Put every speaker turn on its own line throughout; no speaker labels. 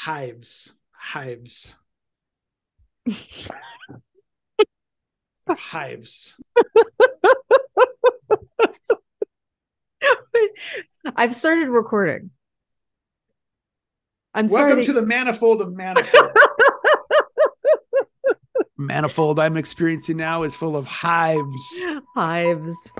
Hives. Hives.
I've started recording. I'm sorry.
Welcome to the manifold of manifold. Manifold I'm experiencing now is full of hives.
Hives.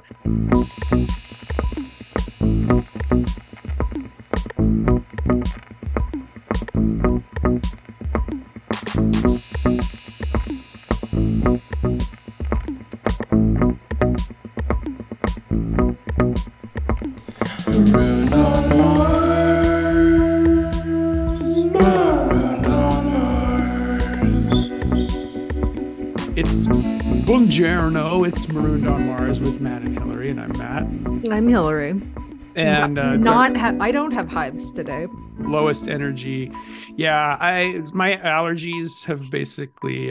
It's Buongiorno. It's Marooned on Mars with Matt and Hillary, and I'm Matt.
I'm Hillary.
And
I don't have hives today.
Lowest energy. Yeah, my allergies have basically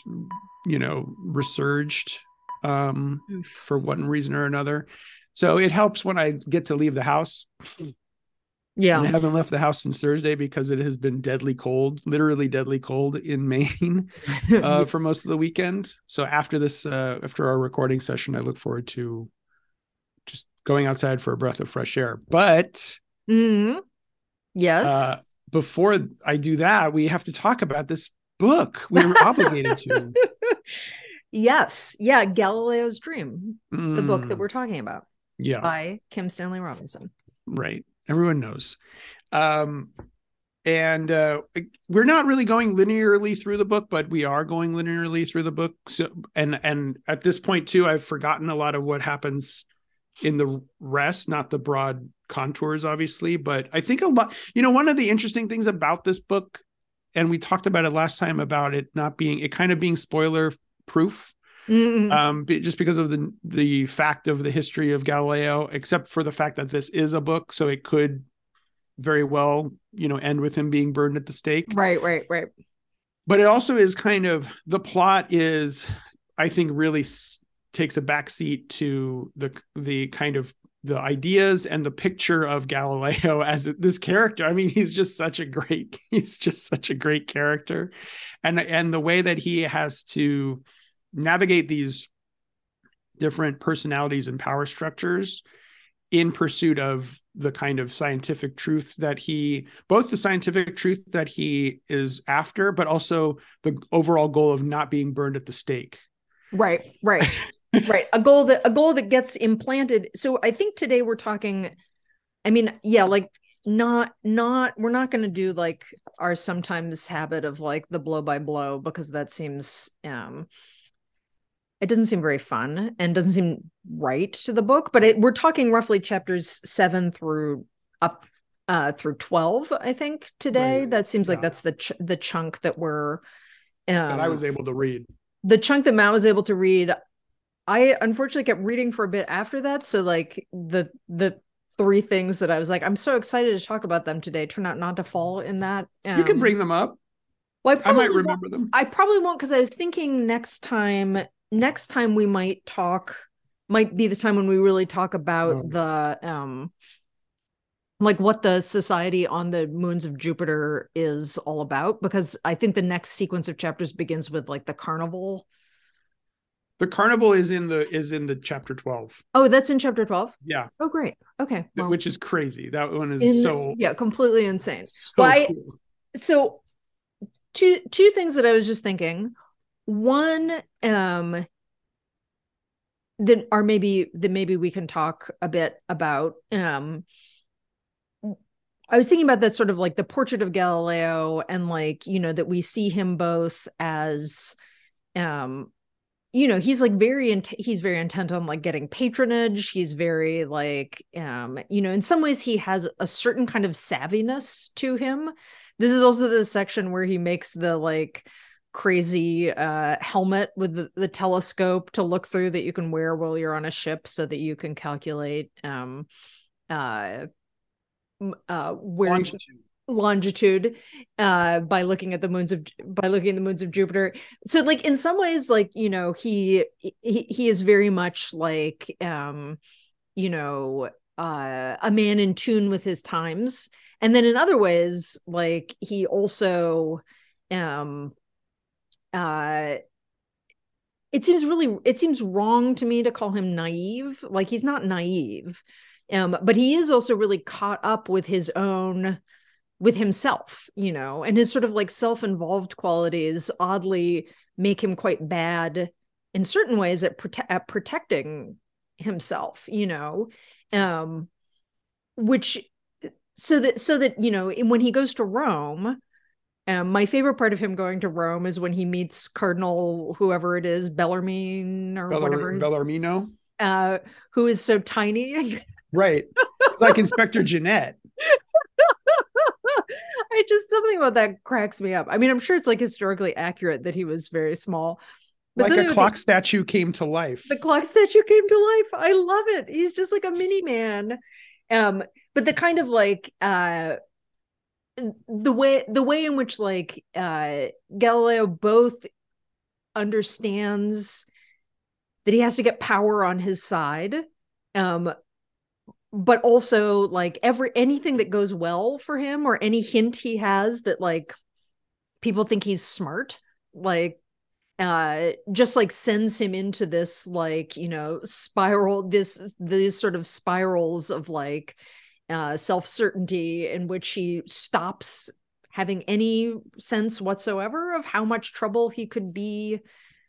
resurged for one reason or another. So it helps when I get to leave the house.
Yeah.
And I haven't left the house since Thursday because it has been deadly cold, literally deadly cold in Maine for most of the weekend. So after our recording session, I look forward to just going outside for a breath of fresh air. But
yes,
before I do that, we have to talk about this book. We're obligated to.
Yes. Yeah. Galileo's Dream, the book that we're talking about.
Yeah.
By Kim Stanley Robinson.
Right. Everyone knows. And we're not really going linearly through the book, but we are going linearly through the book. So, and at this point too, I've forgotten a lot of what happens in the rest, not the broad contours, obviously, but I think a lot, one of the interesting things about this book, and we talked about it last time about it kind of being spoiler proof. Just because of the fact of the history of Galileo, except for the fact that this is a book, so it could very well, end with him being burned at the stake.
Right.
But it also is kind of, the plot is, I think, really takes a backseat to the kind of the ideas and the picture of Galileo as this character. I mean, he's just such a great character, and the way that he has to navigate these different personalities and power structures in pursuit of the kind of scientific truth that both the scientific truth that he is after, but also the overall goal of not being burned at the stake.
Right. Right. A goal that gets implanted. So I think today we're talking, I mean, yeah, like we're not going to do like our sometimes habit of like the blow by blow, because that seems, it doesn't seem very fun and doesn't seem right to the book, but we're talking roughly chapters 7 through 12, I think, today. Right. That seems like that's the chunk that we're
that I was able to read.
The chunk that Matt was able to read. I unfortunately kept reading for a bit after that. So like the three things that I was like, I'm so excited to talk about them today, turn out not to fall in that.
You can bring them up.
Well,
I might remember them.
I probably won't, because I was thinking next time we might be the time when we really talk about the like what the society on the moons of Jupiter is all about, because I think the next sequence of chapters begins with like the carnival.
The carnival is in the chapter 12.
Oh, that's in chapter 12?
Yeah.
Oh, great. Okay.
Well, which is crazy. That one is
completely insane.
Cool.
So two things that I was just thinking. One, that maybe we can talk a bit about. I was thinking about that sort of like the portrait of Galileo, and like, that we see him both as, he's like he's very intent on like getting patronage. He's very like, in some ways he has a certain kind of savviness to him. This is also the section where he makes the like crazy helmet with the telescope to look through that you can wear while you're on a ship, so that you can calculate longitude by looking at the moons of Jupiter. So like in some ways, like, he is very much like a man in tune with his times. And then in other ways, like he also it seems wrong to me to call him naive. Like he's not naive. But he is also really caught up with with himself, and his sort of like self-involved qualities oddly make him quite bad in certain ways at protecting himself, which so that when he goes to Rome, my favorite part of him going to Rome is when he meets Cardinal whoever it is, Bellarmine or whatever,
Bellarmino,
who is so tiny.
Right. It's like Inspector Jeanette.
Something about that cracks me up. I mean, I'm sure it's like historically accurate that he was very small.
But like a clock statue came to life.
The clock statue came to life. I love it. He's just like a mini man. But the kind of like the way in which like Galileo both understands that he has to get power on his side, but also like anything that goes well for him or any hint he has that like people think he's smart, like just like sends him into this like spiral, these sort of spirals of like self-certainty in which he stops having any sense whatsoever of how much trouble he could be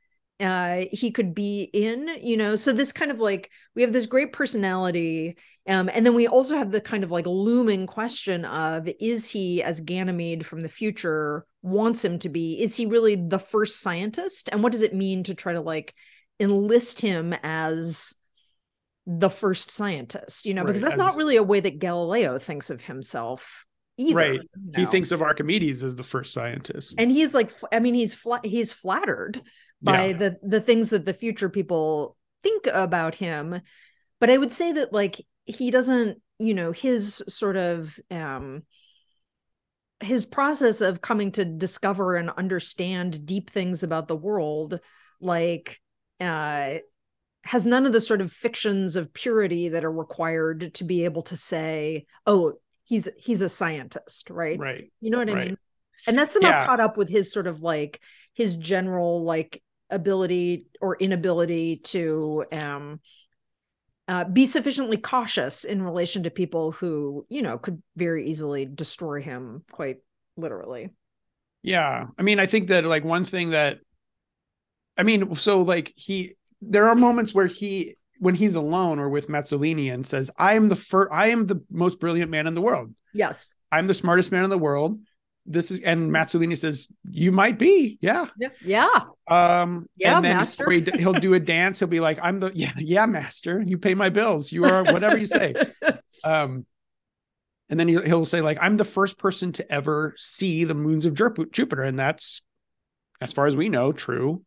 in, so this kind of like, we have this great personality, and then we also have the kind of like looming question of, is he, as Ganymede from the future wants him to be, is he really the first scientist? And what does it mean to try to like enlist him as the first scientist, because that's not really a way that Galileo thinks of himself either.
Right. He thinks of Archimedes as the first scientist.
And he's like, I mean, he's flattered by the things that the future people think about him. But I would say that like he doesn't, his sort of his process of coming to discover and understand deep things about the world, like has none of the sort of fictions of purity that are required to be able to say, oh, he's a scientist, right?
Right.
You know what I mean? And that's somehow caught up with his sort of like his general like ability or inability to be sufficiently cautious in relation to people who, could very easily destroy him quite literally.
Yeah. I mean, I think that like one thing that, I mean, so like there are moments where when he's alone or with Mazzolini and says, I am the most brilliant man in the world.
Yes.
I'm the smartest man in the world. And Mazzolini says, you might be. Yeah.
Yeah.
And then
master.
He'll do a dance. He'll be like, I'm the, yeah, master. You pay my bills. You are whatever you say. And then he'll say like, I'm the first person to ever see the moons of Jupiter. And that's, as far as we know, true,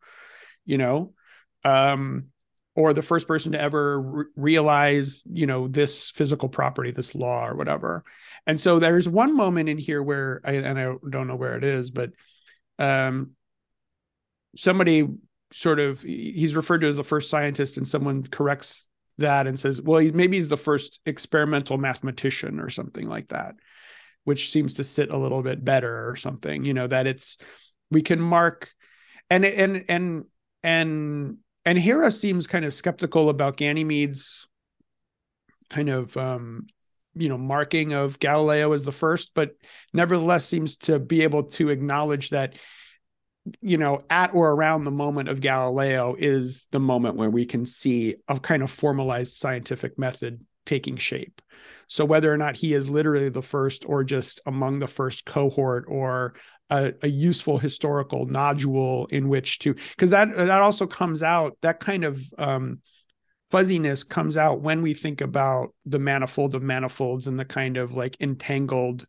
or the first person to ever realize, this physical property, this law or whatever. And so there's one moment in here where I don't know where it is, but somebody he's referred to as the first scientist, and someone corrects that and says, well, maybe he's the first experimental mathematician or something like that, which seems to sit a little bit better or something, that we can mark and Hera seems kind of skeptical about Ganymede's kind of, marking of Galileo as the first, but nevertheless seems to be able to acknowledge that, at or around the moment of Galileo is the moment where we can see a kind of formalized scientific method taking shape. So whether or not he is literally the first or just among the first cohort or a useful historical nodule in which to, because that also comes out, that kind of fuzziness comes out when we think about the manifold of manifolds and the kind of like entangled,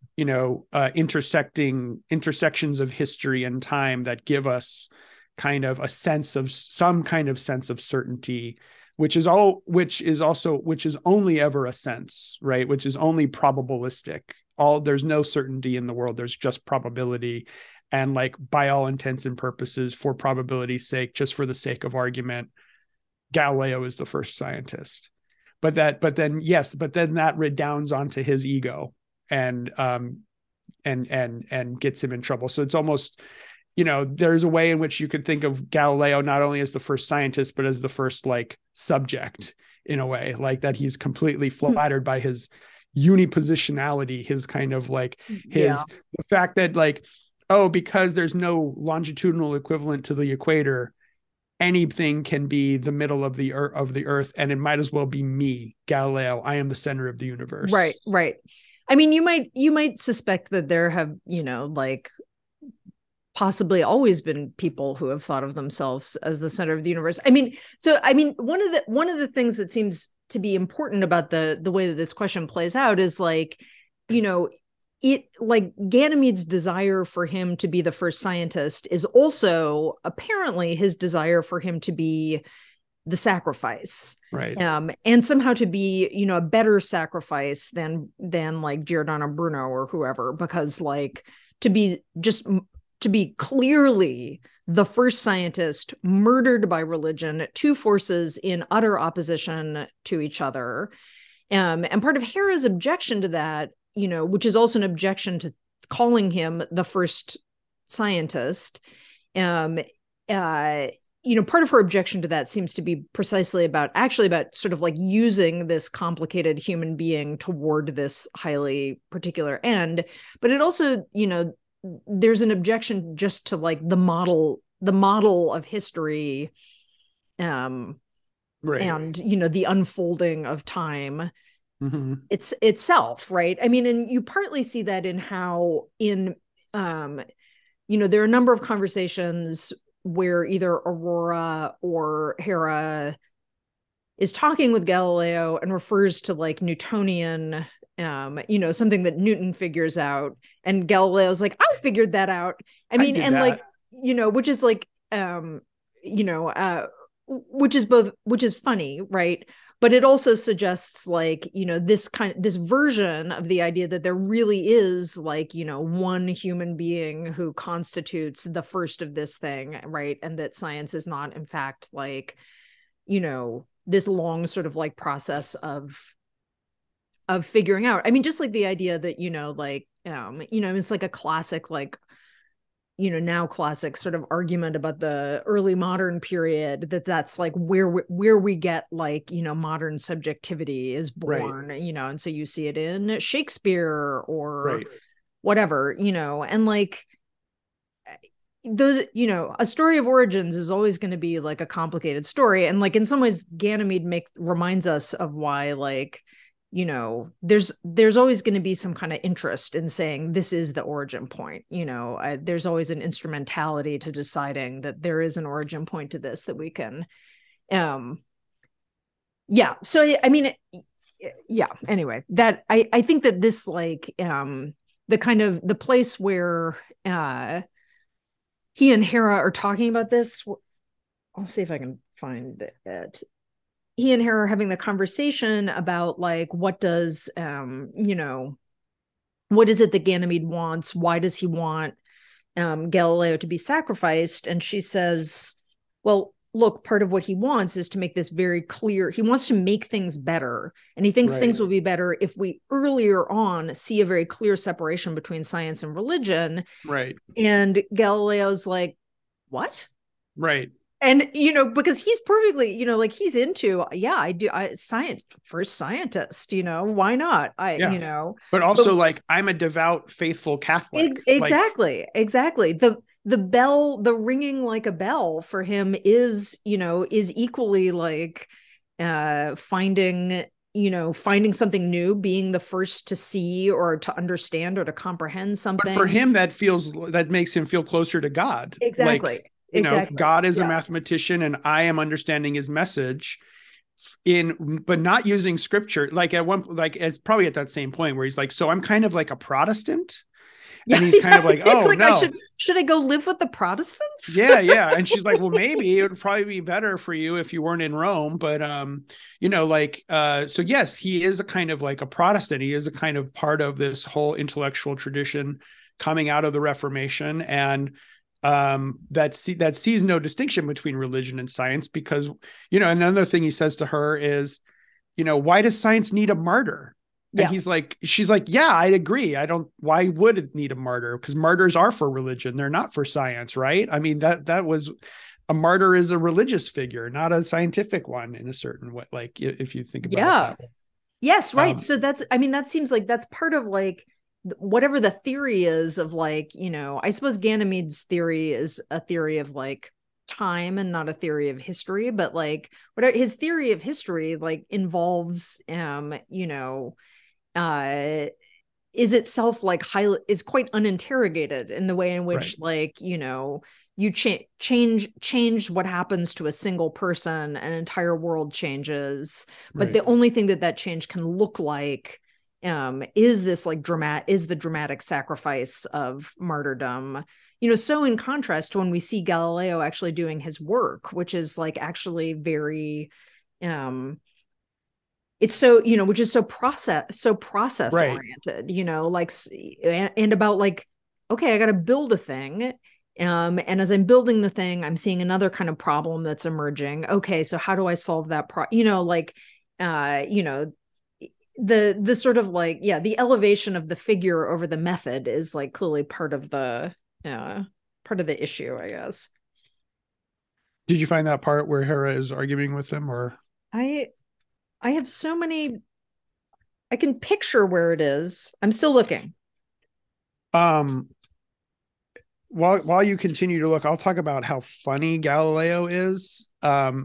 intersections of history and time that give us kind of some kind of sense of certainty, which is only ever a sense, right? Which is only probabilistic. There's no certainty in the world. There's just probability. And like, by all intents and purposes, for probability's sake, just for the sake of argument, Galileo is the first scientist. But then that redounds onto his ego, and gets him in trouble. So it's almost, there's a way in which you could think of Galileo not only as the first scientist, but as the first like subject, in a way, like that he's completely flattered by his unipositionality, his kind of like the fact that like, oh, because there's no longitudinal equivalent to the equator, anything can be the middle of the earth, and it might as well be me, Galileo. I am the center of the universe.
Right. I mean, you might suspect that there have, like possibly always been people who have thought of themselves as the center of the universe. I mean, one of the things that seems to be important about the way that this question plays out is like, it like Ganymede's desire for him to be the first scientist is also apparently his desire for him to be the sacrifice,
right?
And somehow to be, a better sacrifice than like Giordano Bruno or whoever, because like to be clearly the first scientist murdered by religion, two forces in utter opposition to each other, and part of Hera's objection to that, which is also an objection to calling him the first scientist, part of her objection to that seems to be precisely about sort of like using this complicated human being toward this highly particular end. But it also, there's an objection just to like the model of history, right, and, the unfolding of time. Mm-hmm. It's itself, right? I mean, and you partly see that in how there are a number of conversations where either Aurora or Hera is talking with Galileo and refers to like Newtonian, something that Newton figures out, and Galileo's like, I figured that out. I mean, and that. Like, which is like, which is funny, right? But it also suggests like, this version of the idea that there really is like, one human being who constitutes the first of this thing, right? And that science is not, in fact, like, this long sort of like process of figuring out. I mean, just like the idea that, it's like a classic, like, now classic sort of argument about the early modern period, that's like where we get like, modern subjectivity is born, right. And so you see it in Shakespeare or right. whatever, and like those, a story of origins is always going to be like a complicated story. And like, in some ways, Ganymede reminds us of why, like, there's always going to be some kind of interest in saying this is the origin point. There's always an instrumentality to deciding that there is an origin point to this that we can, So, I mean, anyway, that I think that this, like, the kind of the place where he and Hera are talking about this, I'll see if I can find it. He and Hera are having the conversation about like, what does, what is it that Ganymede wants? Why does he want Galileo to be sacrificed? And she says, well, look, part of what he wants is to make this very clear. He wants to make things better. And he thinks things will be better if we earlier on see a very clear separation between science and religion.
Right.
And Galileo's like, what?
Right.
And, because he's perfectly, like he's into, science, first scientist, why not?
But also like, I'm a devout, faithful Catholic.
Exactly. The bell, the ringing like a bell for him is equally like finding something new, being the first to see or to understand or to comprehend something.
But for him, that makes him feel closer to God.
Exactly.
Like, God is a mathematician and I am understanding his message but not using scripture. Like it's probably at that same point where he's like, so I'm kind of like a Protestant. And he's kind of like, oh, like, no.
Should I go live with the Protestants?
Yeah. And she's like, well, maybe it would probably be better for you if you weren't in Rome. But, so yes, he is a kind of like a Protestant. He is a kind of part of this whole intellectual tradition coming out of the Reformation. And that sees no distinction between religion and science, because, another thing he says to her is, why does science need a martyr? And she's like, yeah, I agree. Why would it need a martyr? Because martyrs are for religion. They're not for science, right? I mean, that was, a martyr is a religious figure, not a scientific one in a certain way. Like if you think about it that way.
Yes, right. So that seems like that's part of like whatever the theory is of like, I suppose Ganymede's theory is a theory of like time and not a theory of history, but like whatever his theory of history like involves is itself like is quite uninterrogated in the way in which like you change what happens to a single person, an entire world changes, but the only thing that change can look like is this like the dramatic sacrifice of martyrdom. So in contrast to when we see Galileo actually doing his work, which is like actually very it's so which is so process oriented, like and about like, okay, I got to build a thing, and as I'm building the thing, I'm seeing another kind of problem that's emerging. Okay, so how do I solve that the sort of like, the elevation of the figure over the method is like clearly part of the issue, I guess.
Did you find that part where Hera is arguing with him? Or
I have so many. I can picture where it is. I'm still looking.
While you continue to look, I'll talk about how funny Galileo is. But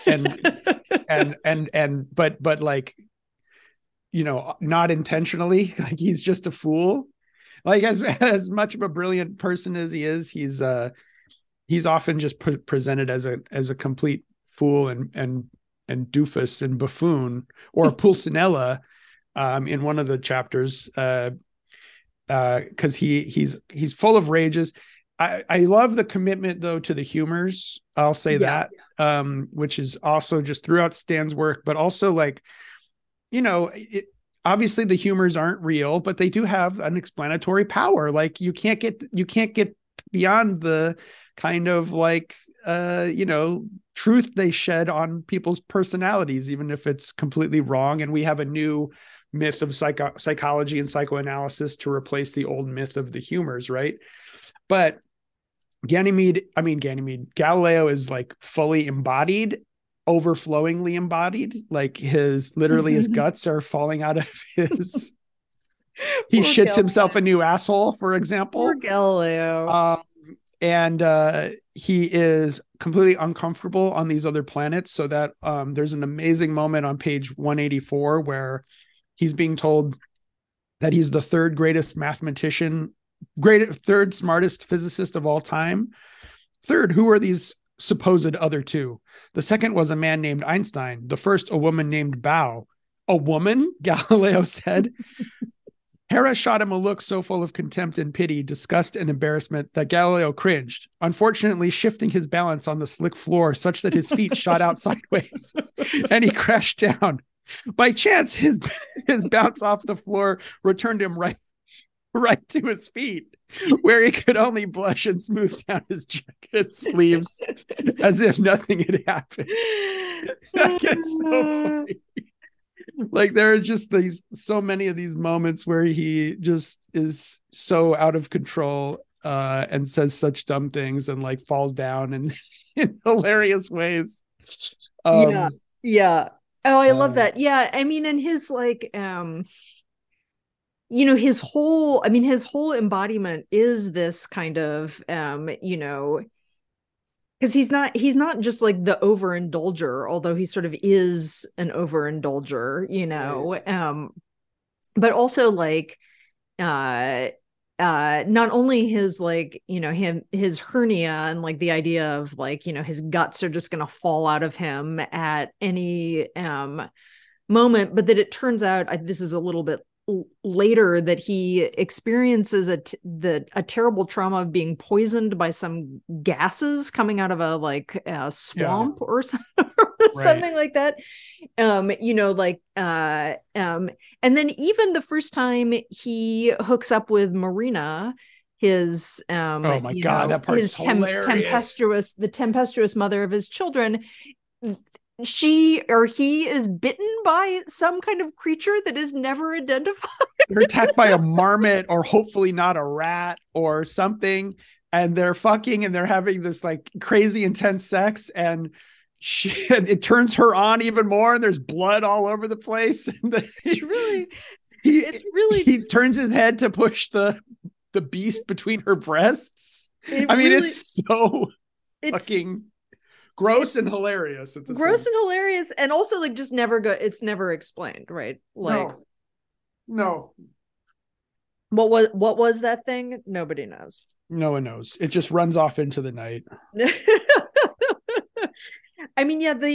like, not intentionally. Like he's just a fool. Like as much of a brilliant person as he is, he's often just presented as a complete fool and doofus and buffoon, or Pulcinella in one of the chapters, because he's full of rages. I love the commitment though to the humors. I'll say that, which is also just throughout Stan's work, but also like, obviously the humors aren't real, but they do have an explanatory power. Like you can't get beyond the kind of like, truth they shed on people's personalities, even if it's completely wrong. And we have a new myth of psychology and psychoanalysis to replace the old myth of the humors, right? But Galileo is like fully embodied, overflowingly embodied. Like his guts are falling out of his. He shits himself a new asshole, for example.
Poor Galileo.
And he is completely uncomfortable on these other planets, so that there's an amazing moment on page 184 where he's being told that he's the third greatest mathematician, third smartest physicist of all time. Third, who are these supposed other two? The second was a man named Einstein. The first, a woman named Bow. A woman? Galileo said. Hera shot him a look so full of contempt and pity, disgust and embarrassment that Galileo cringed, unfortunately shifting his balance on the slick floor such that his feet shot out sideways, and he crashed down. By chance, his bounce off the floor returned him right to his feet, where he could only blush and smooth down his jacket sleeves as if nothing had happened. That gets so funny. Like there are just so many of these moments where he just is so out of control and says such dumb things and like falls down in hilarious ways.
Yeah. Oh, I love that. Yeah. I mean, and his like his whole embodiment is this kind of because he's not just like the overindulger, although he sort of is an overindulger, right. But also like not only his like his hernia and like the idea of like his guts are just going to fall out of him at any moment, but that it turns out, this is a little bit later, that he experiences a terrible trauma of being poisoned by some gases coming out of a swamp or something like that. And then even the first time he hooks up with Marina, his
oh my god, that part's hilarious.
The tempestuous mother of his children, she or he is bitten by some kind of creature that is never identified.
They're attacked by a marmot, or hopefully not a rat or something. And they're fucking and they're having this like crazy intense sex. And and it turns her on even more. And there's blood all over the place. He turns his head to push the beast between her breasts. It's so fucking gross and hilarious.
It's gross and hilarious, and also like just it's never explained, right? Like
no.
What was that thing? Nobody knows.
No one knows. It just runs off into the night.
I mean, yeah,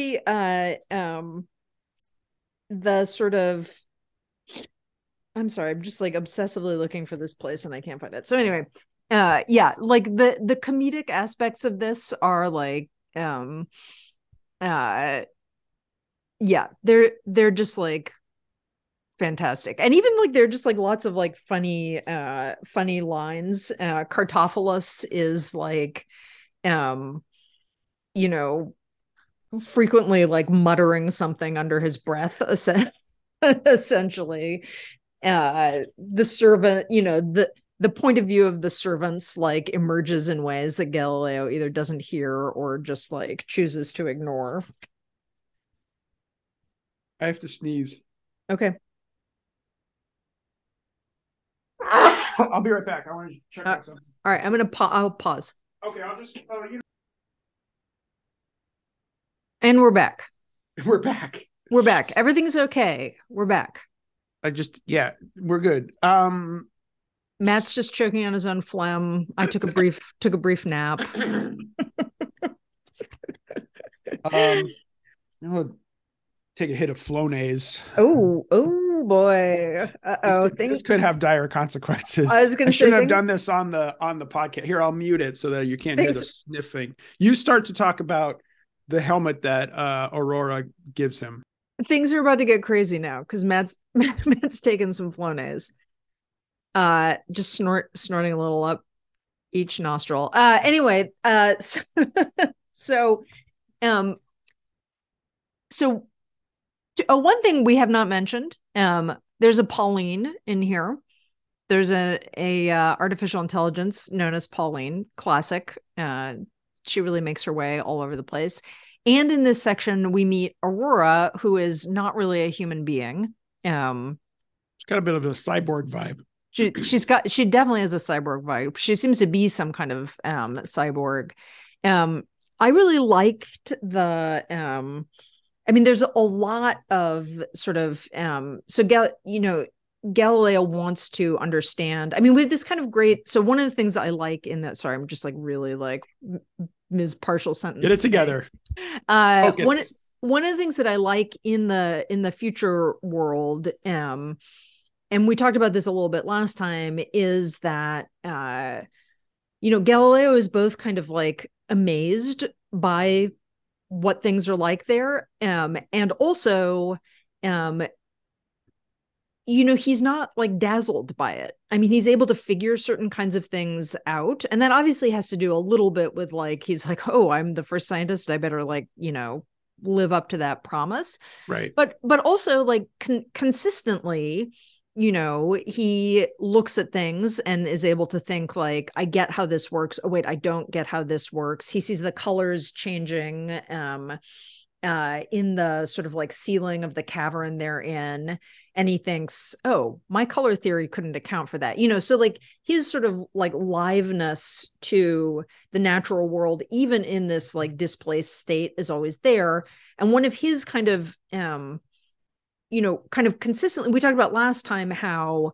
the sort of, I'm sorry, I'm just like obsessively looking for this place and I can't find it. So anyway, yeah, like the comedic aspects of this are like, yeah, they're just like fantastic. And even like they're just like lots of like funny lines. Kartophilus is like, frequently like muttering something under his breath, essentially. The servant, the point of view of the servants like emerges in ways that Galileo either doesn't hear or just like chooses to ignore.
I have to sneeze.
Okay.
I'll be right back. I want to check out something.
All right, I'll pause.
Okay, I'll just
And we're back.
We're back.
We're back. Everything's okay. We're back.
We're good.
Matt's just choking on his own phlegm. I took a brief nap.
I'll take a hit of Flonase.
Oh boy.
This could have dire consequences.
I was going to say,
shouldn't have done this on the podcast. Here, I'll mute it so that you can't hear the sniffing. You start to talk about the helmet that Aurora gives him.
Things are about to get crazy now because Matt's taking some Flonase. Just snorting a little up each nostril. Anyway, so one thing we have not mentioned, there's a Pauline in here. There's a artificial intelligence known as Pauline, classic. She really makes her way all over the place. And in this section, we meet Aurora, who is not really a human being.
She's got a bit of a cyborg vibe.
She definitely has a cyborg vibe. She seems to be some kind of cyborg. I really liked the there's a lot of sort of Galileo wants to understand. I mean, we have this kind of great. So one of the things that I like in that, sorry, I'm just like really like Ms. Partial Sentence.
Get it together.
One of the things that I like in the future world, and we talked about this a little bit last time, is that Galileo is both kind of like amazed by what things are like there, and also he's not like dazzled by it. I mean, he's able to figure certain kinds of things out, and that obviously has to do a little bit with like, he's like, oh, I'm the first scientist, I better like live up to that promise,
right?
But also like consistently, he looks at things and is able to think like, I get how this works. Oh wait, I don't get how this works. He sees the colors changing in the sort of like ceiling of the cavern they're in, and he thinks, oh, my color theory couldn't account for that. So like his sort of like liveness to the natural world, even in this like displaced state, is always there. And one of his kind of kind of consistently, we talked about last time how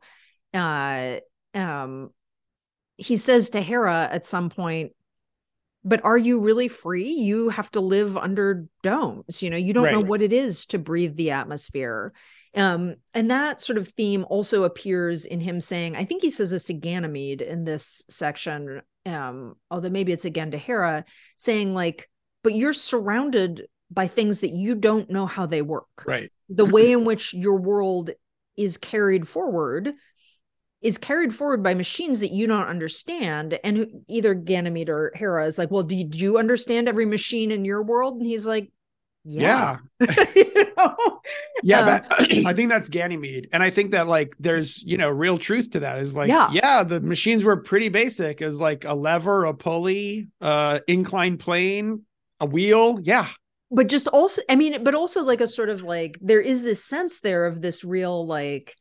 he says to Hera at some point, but are you really free? You have to live under domes. You don't know what it is to breathe the atmosphere. And that sort of theme also appears in him saying, I think he says this to Ganymede in this section, although maybe it's again to Hera, saying like, but you're surrounded by things that you don't know how they work.
Right.
The way in which your world is carried forward by machines that you don't understand. And either Ganymede or Hera is like, well, did you understand every machine in your world? And he's like,
Yeah.
You know?
Yeah, that I think that's Ganymede. And I think that like there's, real truth to that is like, yeah, the machines were pretty basic as like a lever, a pulley, inclined plane, a wheel. Yeah.
But just also, I mean, but also like a sort of like, there is this sense there of this real, like,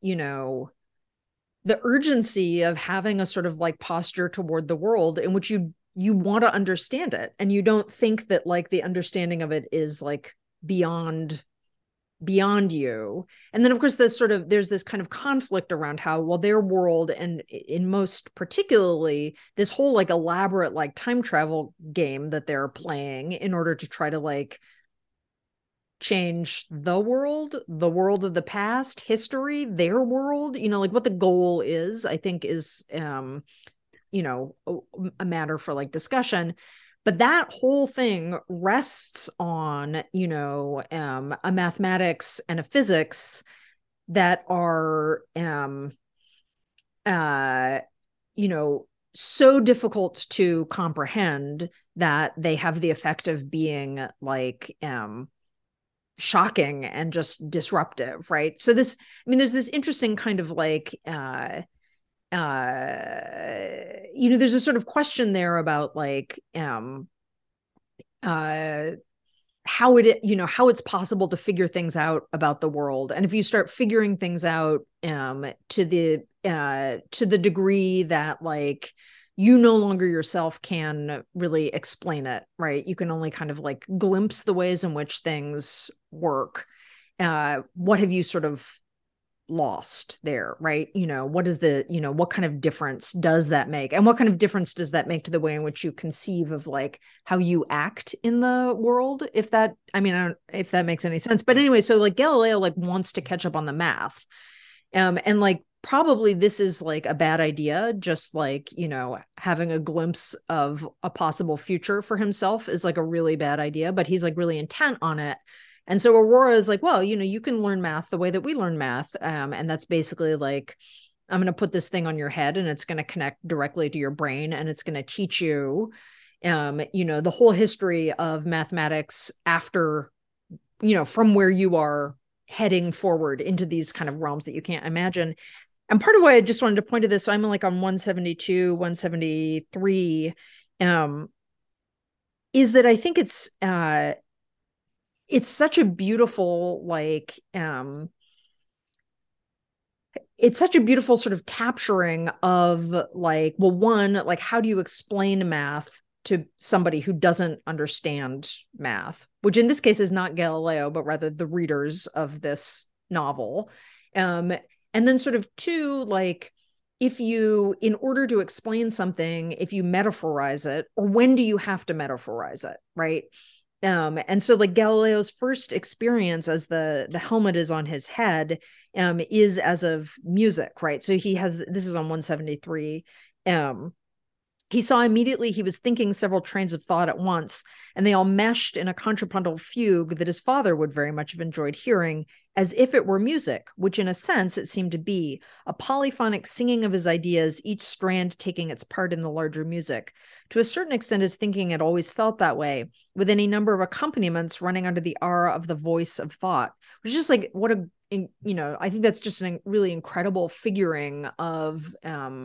the urgency of having a sort of like posture toward the world in which you want to understand it. And you don't think that like the understanding of it is like beyond you. And then of course there's this kind of conflict around how, well, their world, and in most particularly this whole like elaborate like time travel game that they're playing in order to try to like change the world of the past, history, their world, like what the goal is, I think is a matter for like discussion. But that whole thing rests on, a mathematics and a physics that are, so difficult to comprehend that they have the effect of being like, shocking and just disruptive, right? So there's this interesting kind of like, there's a sort of question there about like how it's possible to figure things out about the world, and if you start figuring things out to the degree that like you no longer yourself can really explain it, right? You can only kind of like glimpse the ways in which things work. What have you sort of lost there, right? What is what kind of difference does that make, and what kind of difference does that make to the way in which you conceive of like how you act in the world, if that I don't if that makes any sense. But anyway, so like Galileo like wants to catch up on the math, and like probably this is like a bad idea, just like having a glimpse of a possible future for himself is like a really bad idea, but he's like really intent on it. And so Aurora is like, well, you can learn math the way that we learn math. And that's basically like, I'm going to put this thing on your head and it's going to connect directly to your brain. And it's going to teach you, the whole history of mathematics after, from where you are heading forward into these kind of realms that you can't imagine. And part of why I just wanted to point to this, so I'm like on 172, 173, is that I think it's such a beautiful, like, it's such a beautiful sort of capturing of like, well, one, like, how do you explain math to somebody who doesn't understand math, which in this case is not Galileo, but rather the readers of this novel. And then sort of two, like, if you, in order to explain something, if you metaphorize it, or when do you have to metaphorize it, right? And so like Galileo's first experience as the helmet is on his head is as of music, right? So he has, this is on 173. He saw immediately he was thinking several trains of thought at once, and they all meshed in a contrapuntal fugue that his father would very much have enjoyed hearing, as if it were music, which in a sense it seemed to be, a polyphonic singing of his ideas, each strand taking its part in the larger music. To a certain extent, his thinking had always felt that way, with any number of accompaniments running under the aura of the voice of thought, which is just like, what a, I think that's just a really incredible figuring of,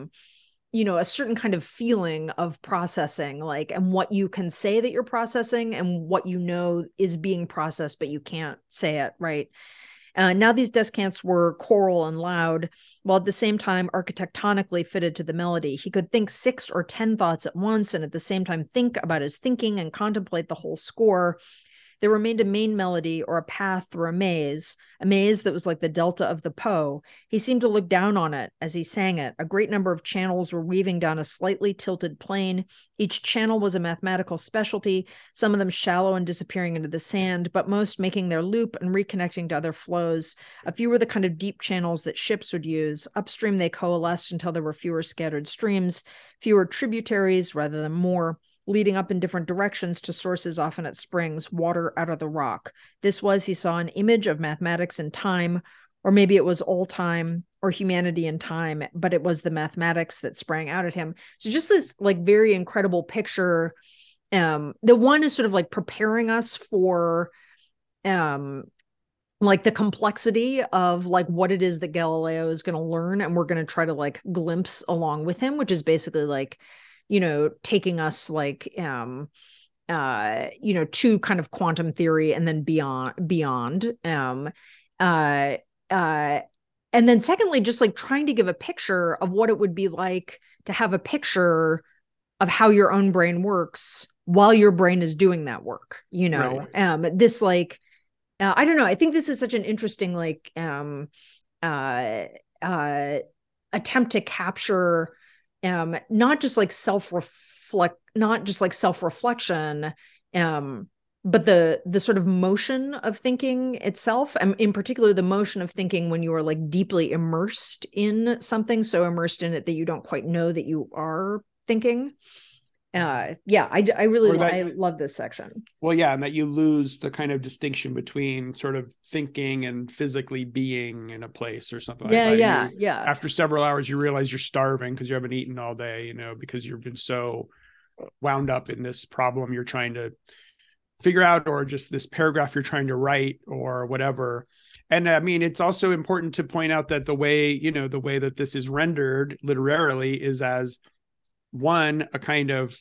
a certain kind of feeling of processing, like, and what you can say that you're processing and what is being processed, but you can't say it, right? Now these descants were choral and loud, while at the same time architectonically fitted to the melody. He could think 6 or 10 thoughts at once, and at the same time think about his thinking and contemplate the whole score. There remained a main melody, or a path through a maze that was like the delta of the Po. He seemed to look down on it as he sang it. A great number of channels were weaving down a slightly tilted plane. Each channel was a mathematical specialty, some of them shallow and disappearing into the sand, but most making their loop and reconnecting to other flows. A few were the kind of deep channels that ships would use. Upstream they coalesced until there were fewer scattered streams, fewer tributaries rather than more, leading up in different directions to sources often at springs, water out of the rock. This was, he saw, an image of mathematics and time, or maybe it was all time or humanity and time, but it was the mathematics that sprang out at him. So just this like very incredible picture. The one is sort of like preparing us for like the complexity of like what it is that Galileo is going to learn, and we're going to try to like glimpse along with him, which is basically like, taking us like to kind of quantum theory and then beyond. Uh, uh, and then secondly, just like trying to give a picture of what it would be like to have a picture of how your own brain works while your brain is doing that work, this like, I don't know. I think this is such an interesting, like, uh, uh, attempt to capture, not just like self-reflection, but the sort of motion of thinking itself, and in particular the motion of thinking when you are like deeply immersed in something, so immersed in it that you don't quite know that you are thinking. I really I love this section.
Well, yeah, and that you lose the kind of distinction between sort of thinking and physically being in a place or something like that. After several hours, you realize you're starving because you haven't eaten all day, because you've been so wound up in this problem you're trying to figure out, or just this paragraph you're trying to write, or whatever. And I mean, it's also important to point out that the way that this is rendered literarily is as one, a kind of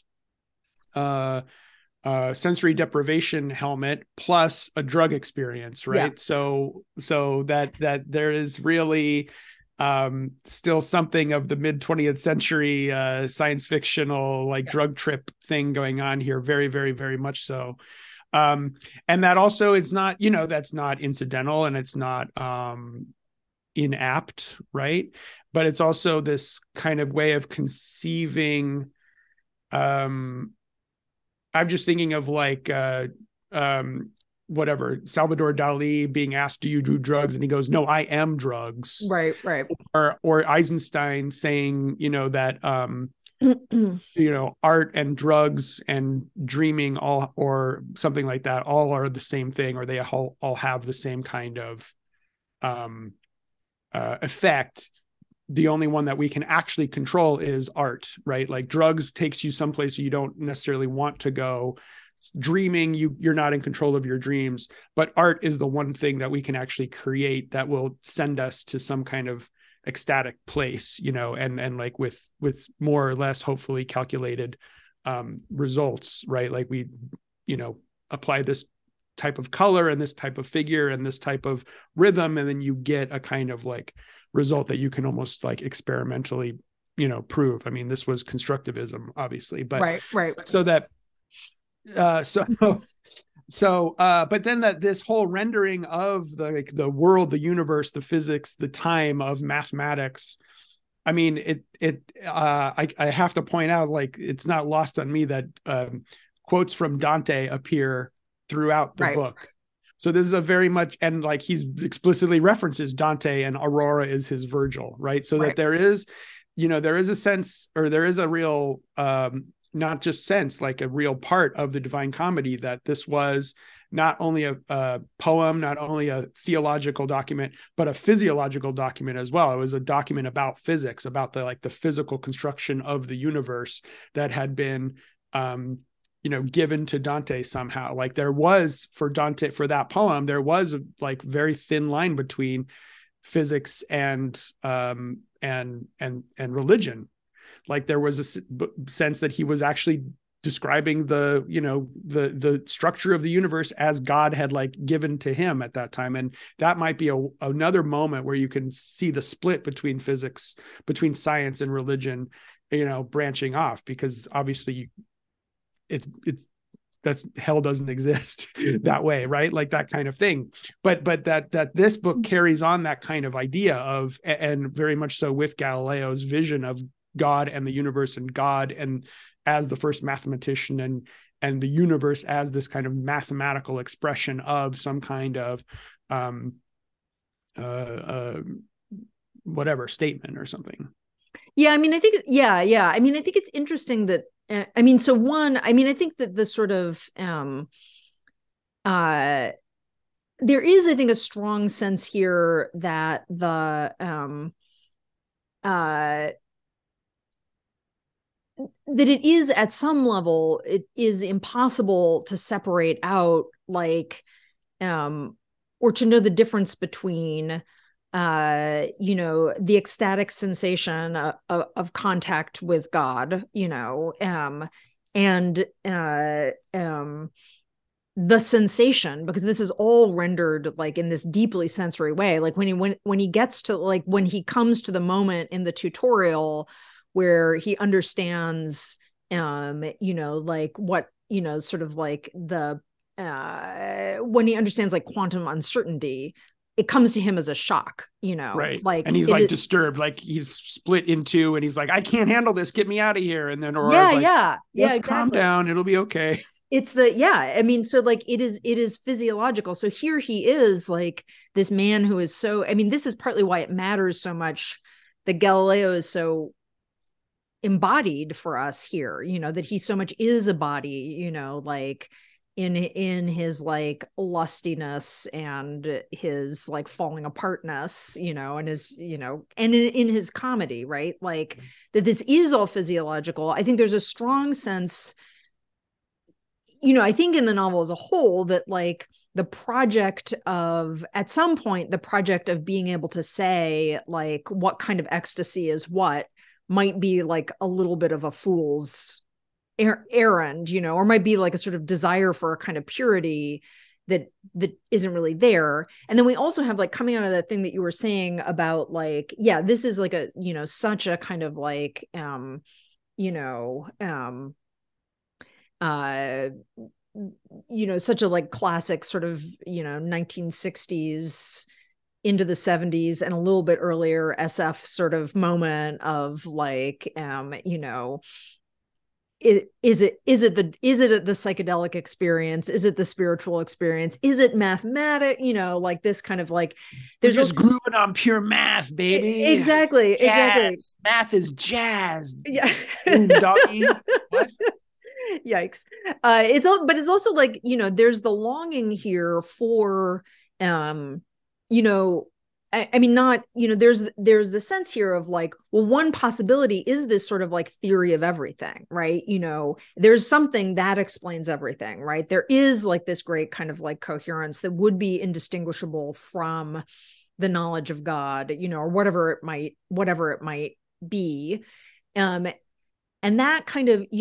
sensory deprivation helmet plus a drug experience, right? Yeah. So that there is really still something of the mid 20th century science fictional like drug trip thing going on here, very, very, very much so. And that also is not, that's not incidental, and it's not inapt, right? But it's also this kind of way of conceiving. I'm just thinking of like whatever, Salvador Dali being asked, do you do drugs? And he goes, no, I am drugs.
Right.
Or Eisenstein saying, that art and drugs and dreaming all, or something like that, all are the same thing, or they all have the same kind of effect. The only one that we can actually control is art, right? Like drugs takes you someplace you don't necessarily want to go. Dreaming, you're not in control of your dreams, but art is the one thing that we can actually create that will send us to some kind of ecstatic place, and like with more or less hopefully calculated results, right? Like we, apply this type of color and this type of figure and this type of rhythm, and then you get a kind of like result that you can almost like experimentally, prove. I mean, this was constructivism, obviously, but
right.
So that, but then that this whole rendering of the world, the universe, the physics, the time of mathematics. I mean, I have to point out, like, it's not lost on me that quotes from Dante appear throughout the book. So this is a very much, and like he's explicitly references Dante, and Aurora is his Virgil, right? So that there is, there is a sense, or there is a real, not just sense, like a real part of the Divine Comedy, that this was not only a poem, not only a theological document, but a physiological document as well. It was a document about physics, about the physical construction of the universe that had been, given to Dante somehow. Like there was, for Dante, for that poem, there was a like very thin line between physics and religion. Like there was a sense that he was actually describing the structure of the universe as God had like given to him at that time. And that might be another moment where you can see the split between physics, between science and religion, branching off, because obviously that's hell doesn't exist that way, right? Like that kind of thing. But that this book carries on that kind of idea of, and very much so with Galileo's vision of God and the universe, and God and as the first mathematician, and the universe as this kind of mathematical expression of some kind of whatever statement or something.
Yeah, I mean, I think, I mean, I think it's interesting that, I mean, so one, I mean, I think that the sort of, there is, I think, a strong sense here that that it is, at some level, it is impossible to separate out like or to know the difference between the ecstatic sensation of contact with God, and the sensation, because this is all rendered like in this deeply sensory way. Like when he gets to, like, when he comes to the moment in the tutorial where he understands, like what, sort of like the, when he understands like quantum uncertainty, it comes to him as a shock,
right.
like,
and he's like disturbed, like he's split in two, and he's like, I can't handle this, get me out of here. And then Aurora's like,
yeah,
just
exactly.
calm down, it'll be okay.
It's I mean, so like it is physiological. So here he is, like this man who is so, I mean, this is partly why it matters so much that Galileo is so embodied for us here, that he so much is a body, like in his like lustiness and his like falling apartness, and his, and in his comedy, right? Like that this is all physiological. I think there's a strong sense, I think in the novel as a whole, that like the project of, at some point, the project of being able to say like what kind of ecstasy is what might be like a little bit of a fool's errand, or might be like a sort of desire for a kind of purity that isn't really there. And then we also have, like, coming out of that thing that you were saying about like, yeah, this is like a, such a kind of like, such a like classic sort of, 1960s into the 70s and a little bit earlier SF sort of moment of like, is it the psychedelic experience? Is it the spiritual experience? Is it mathematic? Like this kind of like,
there's just grooving on pure math, baby.
Exactly.
Math is jazz.
Yeah.
Doggy. What?
Yikes. It's also like, there's the longing here for, I mean, not, there's the sense here of like, well, one possibility is this sort of like theory of everything, right? There's something that explains everything, right? There is like this great kind of like coherence that would be indistinguishable from the knowledge of God, or whatever it might be. And that kind of,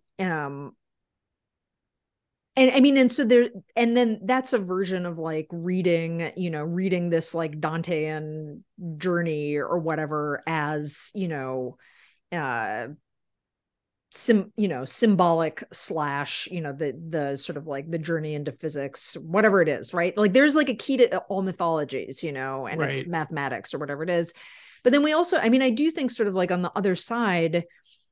and I mean, and so there, and then that's a version of like reading this like Dantean journey or whatever as, symbolic slash, the sort of like the journey into physics, whatever it is, right? Like there's like a key to all mythologies, and right. It's mathematics or whatever it is. But then we also, I mean, I do think sort of like on the other side,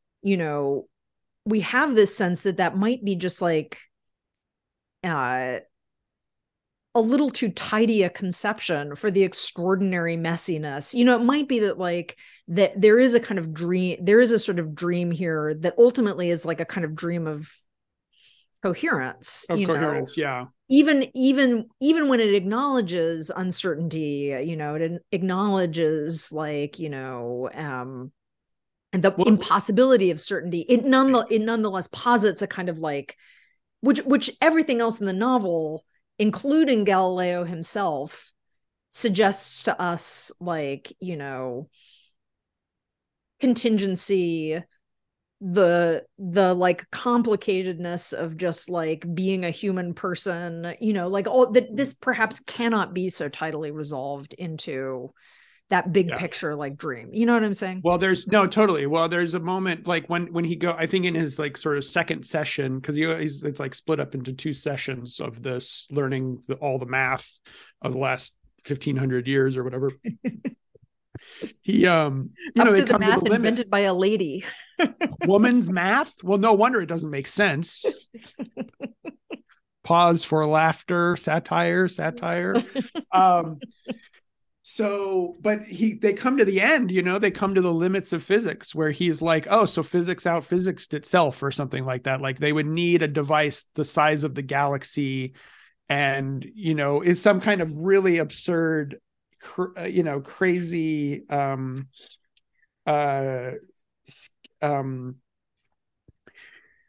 we have this sense that might be just like, a little too tidy a conception for the extraordinary messiness. It might be that like that there is a kind of dream, there is a sort of dream here that ultimately is like a kind of dream of coherence.
Yeah.
Even when it acknowledges uncertainty, it acknowledges like, and the impossibility of certainty. It nonetheless posits a kind of like, which everything else in the novel, including Galileo himself, suggests to us like, contingency, the like complicatedness of just like being a human person, like all that, this perhaps cannot be so tidily resolved into that big picture like dream. You know what I'm saying?
Well, totally. Well, there's a moment like when he I think in his like sort of second session, because it's like split up into two sessions of this learning all the math of the last 1,500 years or whatever. He they come
to the math invented by a lady.
Woman's math? Well, no wonder it doesn't make sense. Pause for laughter, satire. So, but they come to the end, they come to the limits of physics where he's like, oh, so physics out physicsed itself or something like that. Like they would need a device the size of the galaxy. And, it's some kind of really absurd, crazy,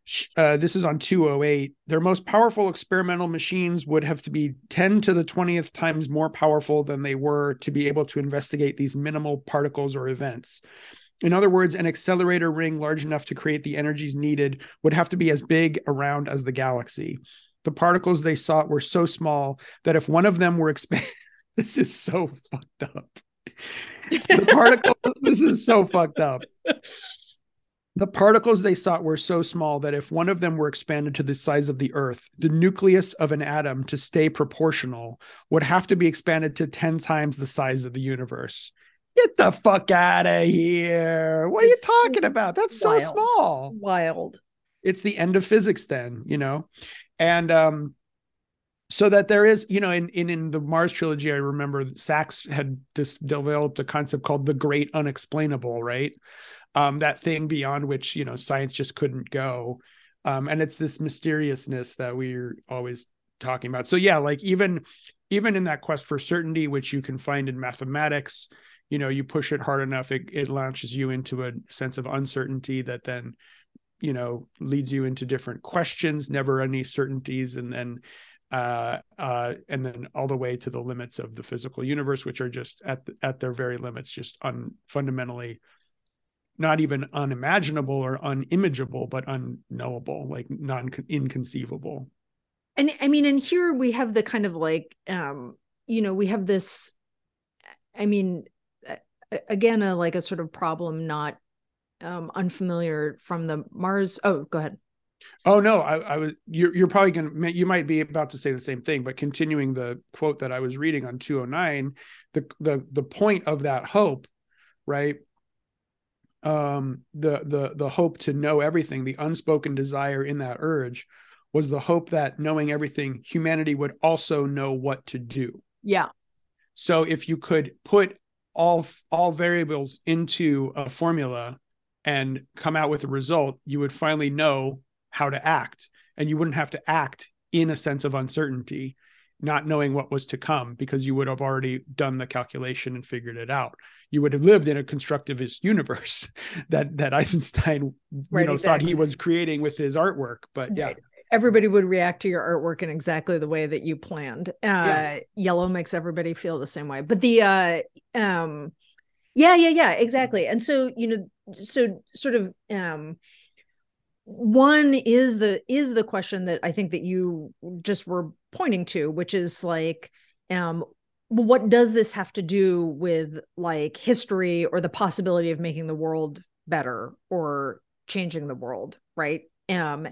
This is on 208. Their most powerful experimental machines would have to be 10 to the 20th times more powerful than they were to be able to investigate these minimal particles or events. In other words, an accelerator ring large enough to create the energies needed would have to be as big around as the galaxy. The particles they sought were so small that if one of them were expanded, this is so fucked up. This is so fucked up. The particles they sought were so small that if one of them were expanded to the size of the Earth, the nucleus of an atom, to stay proportional, would have to be expanded to 10 times the size of the universe. Get the fuck out of here. What are you talking about? That's so small.
Wild.
It's the end of physics then, And so that there is, in the Mars trilogy, I remember Sachs had developed a concept called the great unexplainable, right? That thing beyond which, science just couldn't go. And it's this mysteriousness that we're always talking about. So yeah, like even in that quest for certainty, which you can find in mathematics, you push it hard enough, it launches you into a sense of uncertainty that then, leads you into different questions, never any certainties. And then all the way to the limits of the physical universe, which are just at their very limits, just fundamentally not even unimaginable or unimageable, but unknowable, like inconceivable.
And I mean, and here we have the kind of like, we have this, I mean, again, a sort of problem, not unfamiliar from the Mars. Oh, go ahead.
Oh no, I was. You're probably you might be about to say the same thing, but continuing the quote that I was reading on 209, the point of that hope, right? The hope to know everything, the unspoken desire in that urge, was the hope that knowing everything, humanity would also know what to do.
Yeah.
So if you could put all variables into a formula and come out with a result, you would finally know how to act, and you wouldn't have to act in a sense of uncertainty, not knowing what was to come, because you would have already done the calculation and figured it out. You would have lived in a constructivist universe that Eisenstein, exactly, thought he was creating with his artwork. But yeah,
everybody would react to your artwork in exactly the way that you planned. Yellow makes everybody feel the same way. But the yeah, exactly. And so so sort of one is the question that I think that you just were pointing to, which is like, what does this have to do with like history or the possibility of making the world better or changing the world, right? And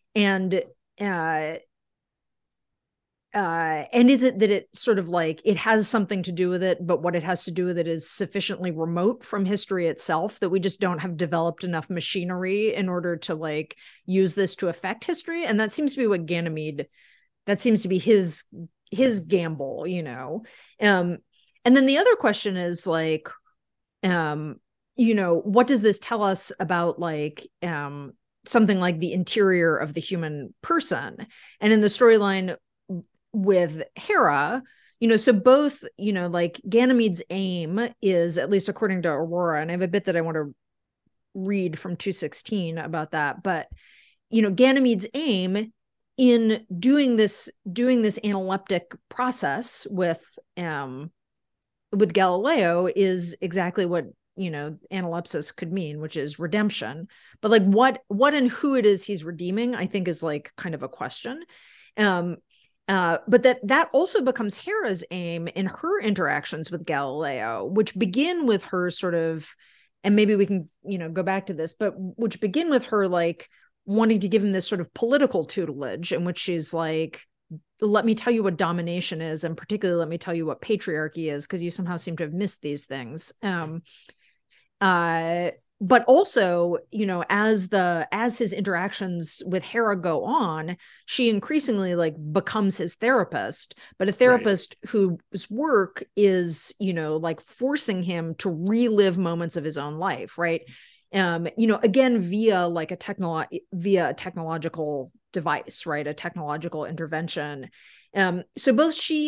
is it that it sort of like it has something to do with it, but what it has to do with it is sufficiently remote from history itself that we just don't have developed enough machinery in order to like use this to affect history? And that seems to be what Ganymede, that seems to be his gamble, and then the other question is like, what does this tell us about like something like the interior of the human person? And in the storyline with Hera, so both, like Ganymede's aim is, at least according to Aurora, and I have a bit that I want to read from 216 about that, but Ganymede's aim in doing this analeptic process with Galileo is exactly what analepsis could mean, which is redemption. But like what and who it is he's redeeming, I think is like kind of a question. But that also becomes Hera's aim in her interactions with Galileo, which begin with her sort of, and maybe we can go back to this, but which begin with her like wanting to give him this sort of political tutelage in which she's like, let me tell you what domination is, and particularly let me tell you what patriarchy is, because you somehow seem to have missed these things. But also, as his interactions with Hera go on, she increasingly like becomes his therapist, but a therapist whose work is, like forcing him to relive moments of his own life, right? Again, via a technological device, right? A technological intervention.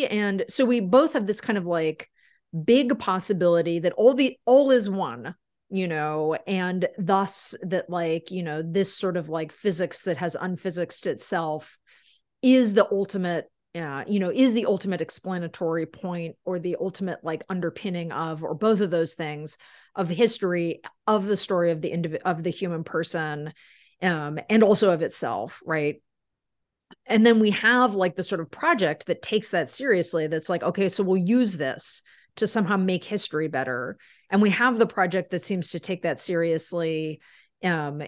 So we both have this kind of like big possibility that all is one, and thus that like, this sort of like physics that has unphysicsed itself is the ultimate, is the ultimate explanatory point, or the ultimate like underpinning of, or both of those things, of history, of the story of the human person, and also of itself, right? And then we have like the sort of project that takes that seriously, that's like, okay, so we'll use this to somehow make history better. And we have the project that seems to take that seriously, in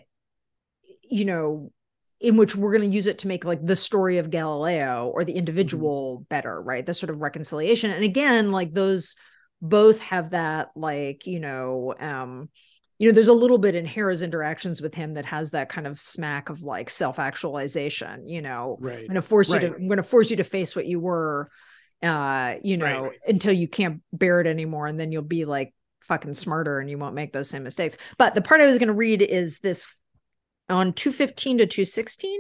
which we're going to use it to make like the story of Galileo or the individual better, right? The sort of reconciliation. And again, like those both have that like, there's a little bit in Hera's interactions with him that has that kind of smack of like self-actualization,
right.
I'm going to force you to face what you were, until you can't bear it anymore. And then you'll be like fucking smarter and you won't make those same mistakes. But the part I was going to read is this on 215 to 216.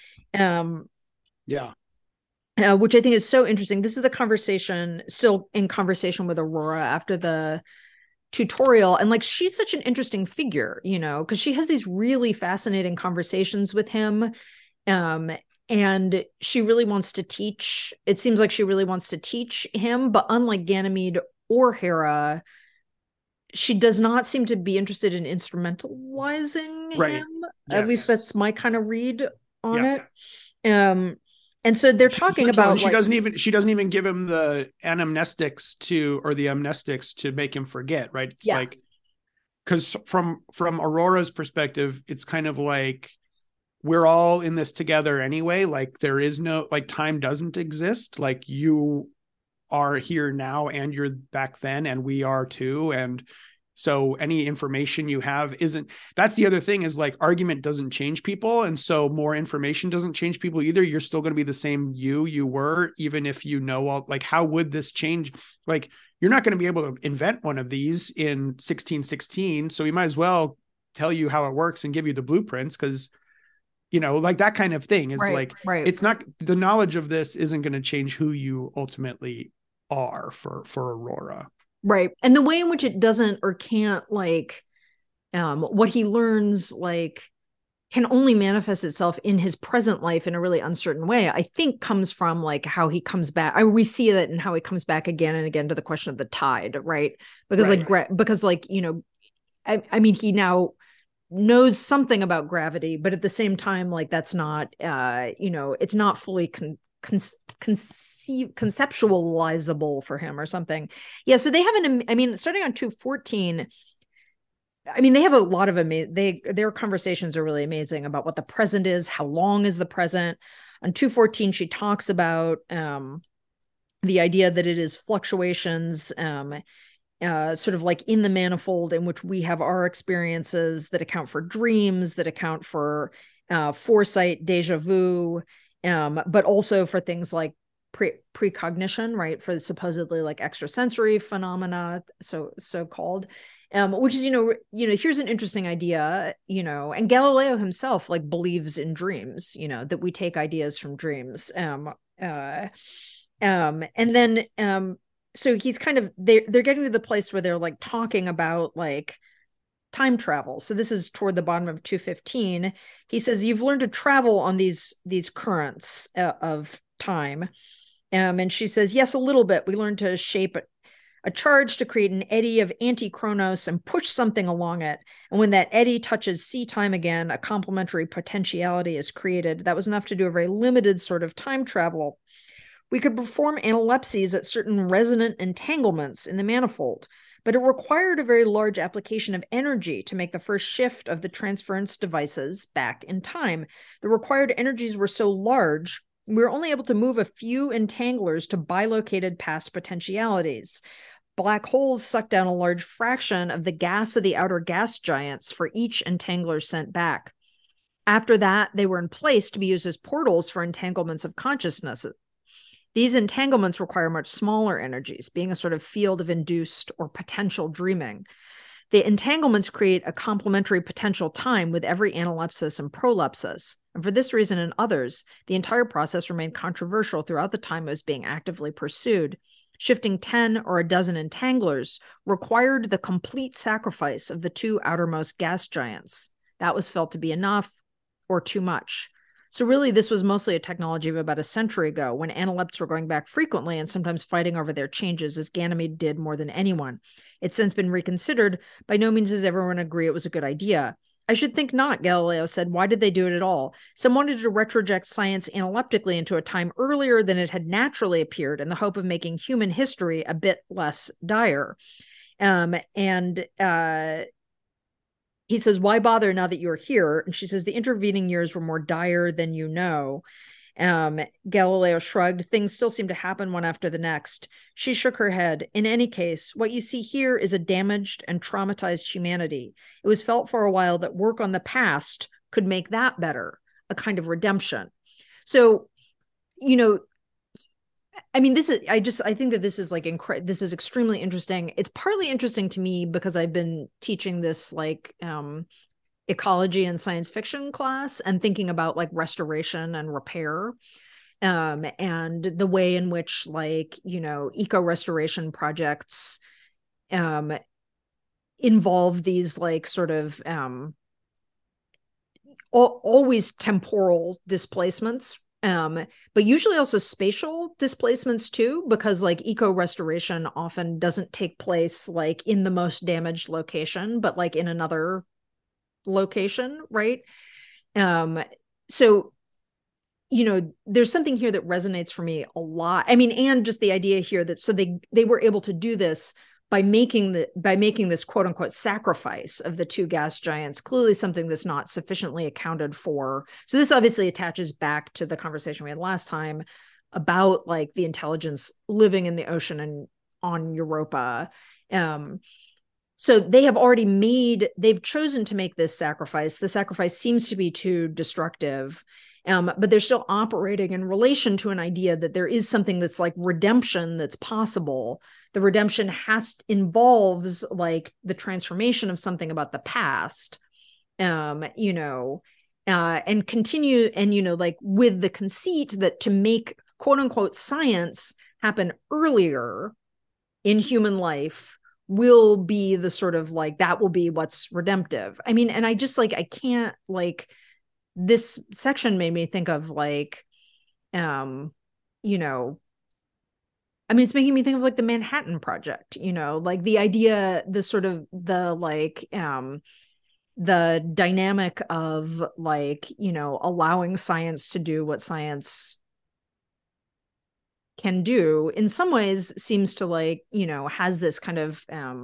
Which I think is so interesting. This is the conversation, still in conversation with Aurora after the tutorial. And like, she's such an interesting figure, because she has these really fascinating conversations with him. And she really wants to teach. It seems like she really wants to teach him, but unlike Ganymede or Hera, she does not seem to be interested in instrumentalizing him. Yes. At least that's my kind of read on it. And so they're talking about
she doesn't even give him the amnestics to make him forget, right? It's like, because from Aurora's perspective, it's kind of like, we're all in this together anyway. Like there is no, like, time doesn't exist. Like you are here now and you're back then and we are too. And so any information you have that's the other thing, is like, argument doesn't change people. And so more information doesn't change people either. You're still going to be the same you were, even if all, like, how would this change? Like, you're not going to be able to invent one of these in 1616. So we might as well tell you how it works and give you the blueprints. Cause like that kind of thing is right. It's not, the knowledge of this isn't going to change who you ultimately are for Aurora.
Right. And the way in which it doesn't or can't, like, what he learns, like, can only manifest itself in his present life in a really uncertain way, I think comes from like how he comes back. We see that in how he comes back again and again to the question of the tide, right? Because I mean, he now knows something about gravity, but at the same time, like, that's not, it's not fully conceptualizable for him or something. Yeah. So they have starting on 214, they have a lot of their conversations are really amazing about what the present is. How long is the present? On 214, she talks about the idea that it is fluctuations, sort of like in the manifold in which we have our experiences that account for dreams, that account for foresight, deja vu, but also for things like precognition, right? For supposedly like extrasensory phenomena, so called, which is, here's an interesting idea, and Galileo himself like believes in dreams, that we take ideas from dreams. And then, so he's kind of, they're getting to the place where they're like talking about like time travel. So this is toward the bottom of 215. He says, you've learned to travel on these currents of time. And she says, yes, a little bit. We learned to shape a charge to create an eddy of anti-chronos and push something along it. And when that eddy touches C time again, a complementary potentiality is created. That was enough to do a very limited sort of time travel. We could perform analepsies at certain resonant entanglements in the manifold, but it required a very large application of energy to make the first shift of the transference devices back in time. The required energies were so large, we were only able to move a few entanglers to bilocated past potentialities. Black holes suck down a large fraction of the gas of the outer gas giants for each entangler sent back. After that, they were in place to be used as portals for entanglements of consciousness. These entanglements require much smaller energies, being a sort of field of induced or potential dreaming. The entanglements create a complementary potential time with every analepsis and prolepsis. And for this reason and others, the entire process remained controversial throughout the time it was being actively pursued. Shifting 10 or a dozen entanglers required the complete sacrifice of the two outermost gas giants. That was felt to be enough or too much. So really, this was mostly a technology of about a century ago, when analepts were going back frequently and sometimes fighting over their changes, as Ganymede did more than anyone. It's since been reconsidered. By no means does everyone agree it was a good idea. I should think not, Galileo said. Why did they do it at all? Some wanted to retroject science analeptically into a time earlier than it had naturally appeared, in the hope of making human history a bit less dire. He says, why bother now that you're here? And she says, the intervening years were more dire than you know. Galileo shrugged. Things still seem to happen one after the next. She shook her head. In any case, what you see here is a damaged and traumatized humanity. It was felt for a while that work on the past could make that better, a kind of redemption. So, I mean, I think that this is this is extremely interesting. It's partly interesting to me because I've been teaching this ecology and science fiction class and thinking about restoration and repair, and the way in which eco restoration projects involve these always temporal displacements, but usually also spatial displacements too, because eco restoration often doesn't take place in the most damaged location, but in another location, right? So there's something here that resonates for me a lot. I mean, and just the idea here that so they were able to do this by making this quote unquote sacrifice of the two gas giants, clearly something that's not sufficiently accounted for. So this obviously attaches back to the conversation we had last time about the intelligence living in the ocean and on Europa. So they've chosen to make this sacrifice. The sacrifice seems to be too destructive. But they're still operating in relation to an idea that there is something that's redemption that's possible. The redemption involves the transformation of something about the past, and continue, and with the conceit that to make quote unquote science happen earlier in human life will be the sort of that will be what's redemptive. I mean, and I just I can't this section made me think of I mean, it's making me think of the Manhattan Project, the idea, the sort of the dynamic of allowing science to do what science can do in some ways seems to has this kind of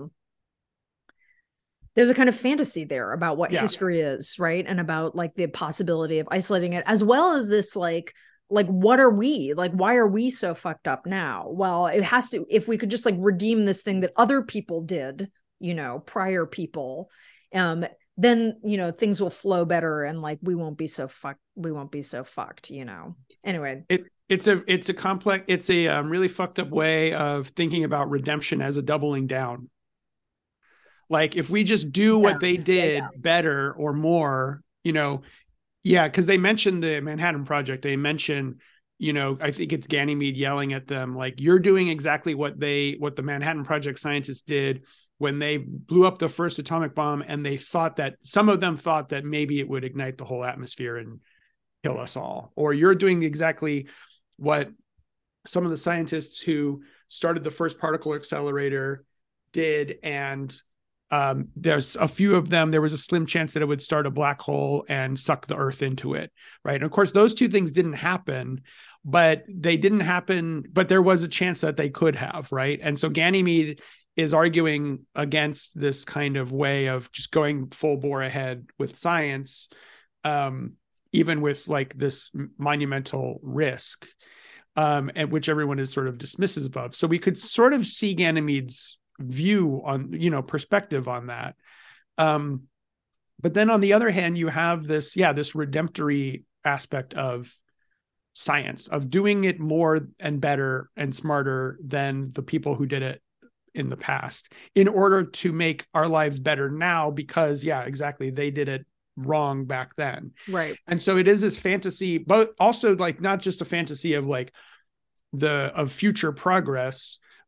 there's a kind of fantasy there about what history is, right? And about the possibility of isolating it, as well as this what are we why are we so fucked up now? Well, it has to, if we could just redeem this thing that other people did, prior people, then things will flow better and we won't be so fucked. Anyway,
it's a complex, it's a really fucked up way of thinking about redemption as a doubling down. If we just do what they did better or more, because they mentioned the Manhattan Project. They mention, I think it's Ganymede yelling at them, you're doing exactly what the Manhattan Project scientists did when they blew up the first atomic bomb. And some of them thought that maybe it would ignite the whole atmosphere and kill us all. Or you're doing exactly what some of the scientists who started the first particle accelerator did. And there's a few of them, there was a slim chance that it would start a black hole and suck the Earth into it, right? And of course, those two things didn't happen, but there was a chance that they could have, right? And so Ganymede is arguing against this kind of way of just going full bore ahead with science, even with this monumental risk, and which everyone is sort of dismissive of. So we could sort of see Ganymede's view on perspective on that, but then on the other hand you have this redemptory aspect of science, of doing it more and better and smarter than the people who did it in the past, in order to make our lives better now, because exactly, they did it wrong back then,
right?
And so it is this fantasy, but also not just a fantasy of of future progress,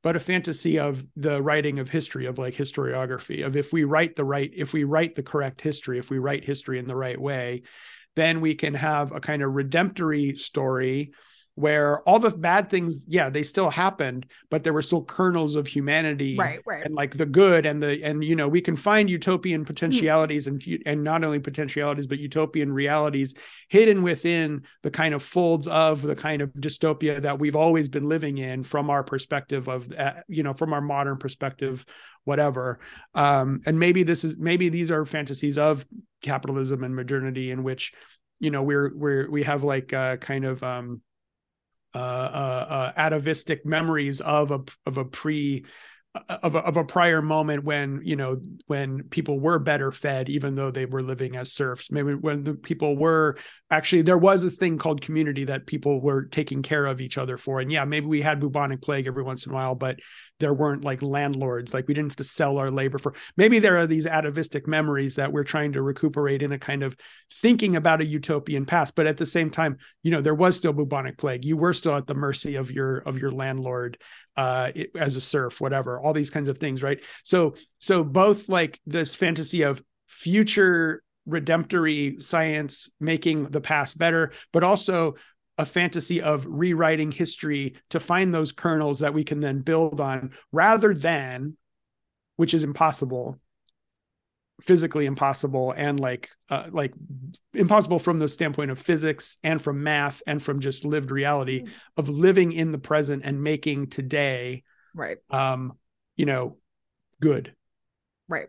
but a fantasy of the writing of history, of like historiography, of if we write the correct history, if we write history in the right way, then we can have a kind of redemptory story where all the bad things, yeah, they still happened, but there were still kernels of humanity,
right.
and like the good and you know, we can find utopian potentialities and not only potentialities, but utopian realities hidden within the kind of folds of the kind of dystopia that we've always been living in from our perspective of, you know, from our modern perspective, whatever. And maybe these are fantasies of capitalism and modernity in which, you know, we have like kind of atavistic memories of a prior moment when, you know, when people were better fed, even though they were living as serfs. Maybe when the people were actually, there was a thing called community that people were taking care of each other for. And yeah, maybe we had bubonic plague every once in a while, but there weren't like landlords, like we didn't have to sell our labor for. Maybe there are these atavistic memories that we're trying to recuperate in a kind of thinking about a utopian past. But at the same time, you know, there was still bubonic plague. You were still at the mercy of your landlord as a serf, whatever, all these kinds of things, right? So both like this fantasy of future redemptory science making the past better, but also a fantasy of rewriting history to find those kernels that we can then build on, rather than, which is impossible, physically impossible, and like impossible from the standpoint of physics and from math and from just lived reality of living in the present and making today,
right,
you know, good.
Right.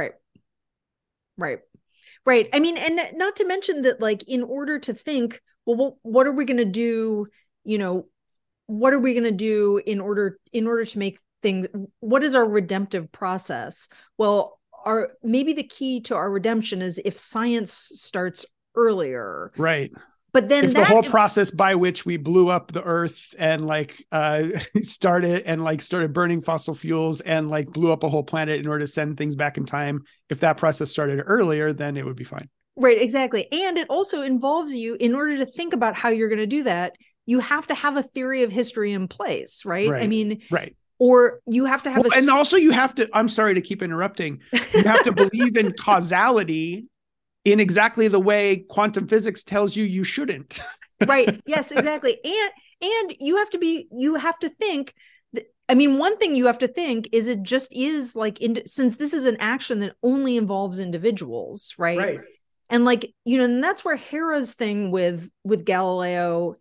I mean, and not to mention that, like, in order to think, well, what are we going to do? You know, what are we going to do in order to make things? What is our redemptive process? Well, maybe the key to our redemption is if science starts earlier,
right?
But then
if the whole process by which we blew up the earth and like started burning fossil fuels and like blew up a whole planet in order to send things back in time, if that process started earlier, then it would be fine.
Right, exactly. And it also involves you, in order to think about how you're going to do that, you have to have a theory of history in place, right? I mean,
right.
Or you have to have
and also you have to, I'm sorry to keep interrupting, you have to believe in causality in exactly the way quantum physics tells you shouldn't.
Right. Yes, exactly. And you have to think that, I mean, one thing you have to think is it just is like, since this is an action that only involves individuals, right?
Right.
And like, you know, and that's where Hera's thing with Galileo,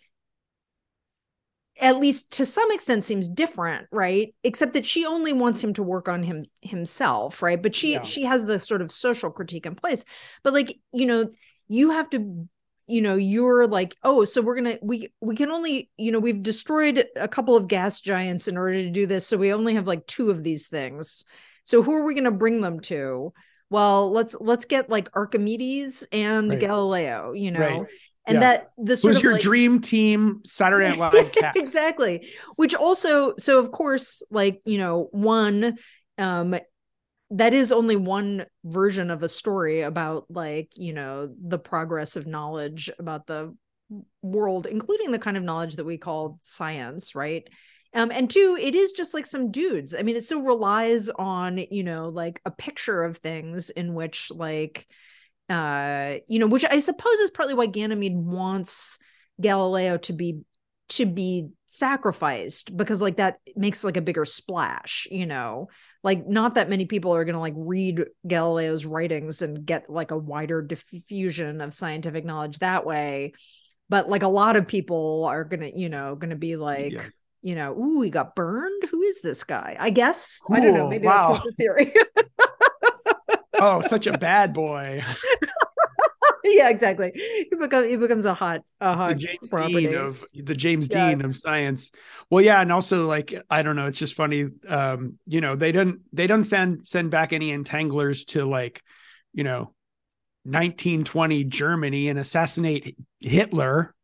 at least to some extent, seems different, right? Except that she only wants him to work on himself, right? But she has the sort of social critique in place. But like, you know, you have to, you know, you're like, oh, so we can only, you know, we've destroyed a couple of gas giants in order to do this, so we only have like 2 of these things. So who are we going to bring them to? Well, let's get like Archimedes and Galileo, you know. Right. And that the sort
who's
of
your dream team Saturday Night Live cast.
Exactly. Which also, so of course, like, you know, one, that is only one version of a story about, like, you know, the progress of knowledge about the world, including the kind of knowledge that we call science, right? And 2, it is just like some dudes. I mean, it still relies on, you know, like a picture of things in which, like, you know, which I suppose is partly why Ganymede wants Galileo to be sacrificed, because like that makes like a bigger splash, you know, like not that many people are going to like read Galileo's writings and get like a wider diffusion of scientific knowledge that way. But like a lot of people are going to be like, you know, ooh, he got burned. Who is this guy? I guess. Cool. I don't know. Maybe that's the theory.
Oh, such a bad boy.
Yeah, exactly. He becomes a hot
the James
property.
Dean of science. Well, yeah, and also like, I don't know, it's just funny. You know, they don't send back any entanglers to, like, you know, 1920 Germany and assassinate Hitler.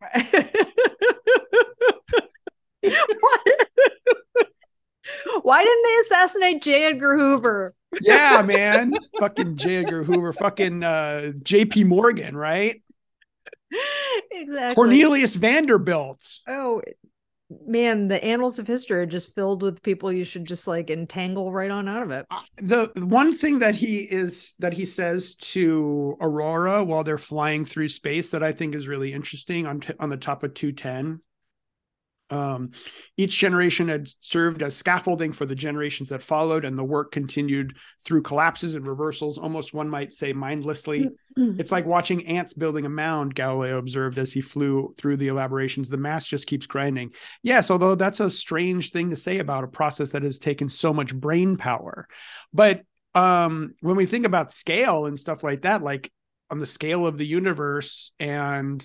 Why didn't they assassinate J. Edgar Hoover?
Yeah, man. Fucking J. Edgar Hoover. Fucking J.P. Morgan, right?
Exactly.
Cornelius Vanderbilt.
Oh, Man, the annals of history are just filled with people you should just like entangle right on out of it.
The one thing that he says to Aurora while they're flying through space that I think is really interesting on the top of 210. Each generation had served as scaffolding for the generations that followed, and the work continued through collapses and reversals, almost one might say mindlessly. It's like watching ants building a mound, Galileo observed as he flew through the elaborations. The mass just keeps grinding. Yes, although that's a strange thing to say about a process that has taken so much brain power. But when we think about scale and stuff like that, like on the scale of the universe and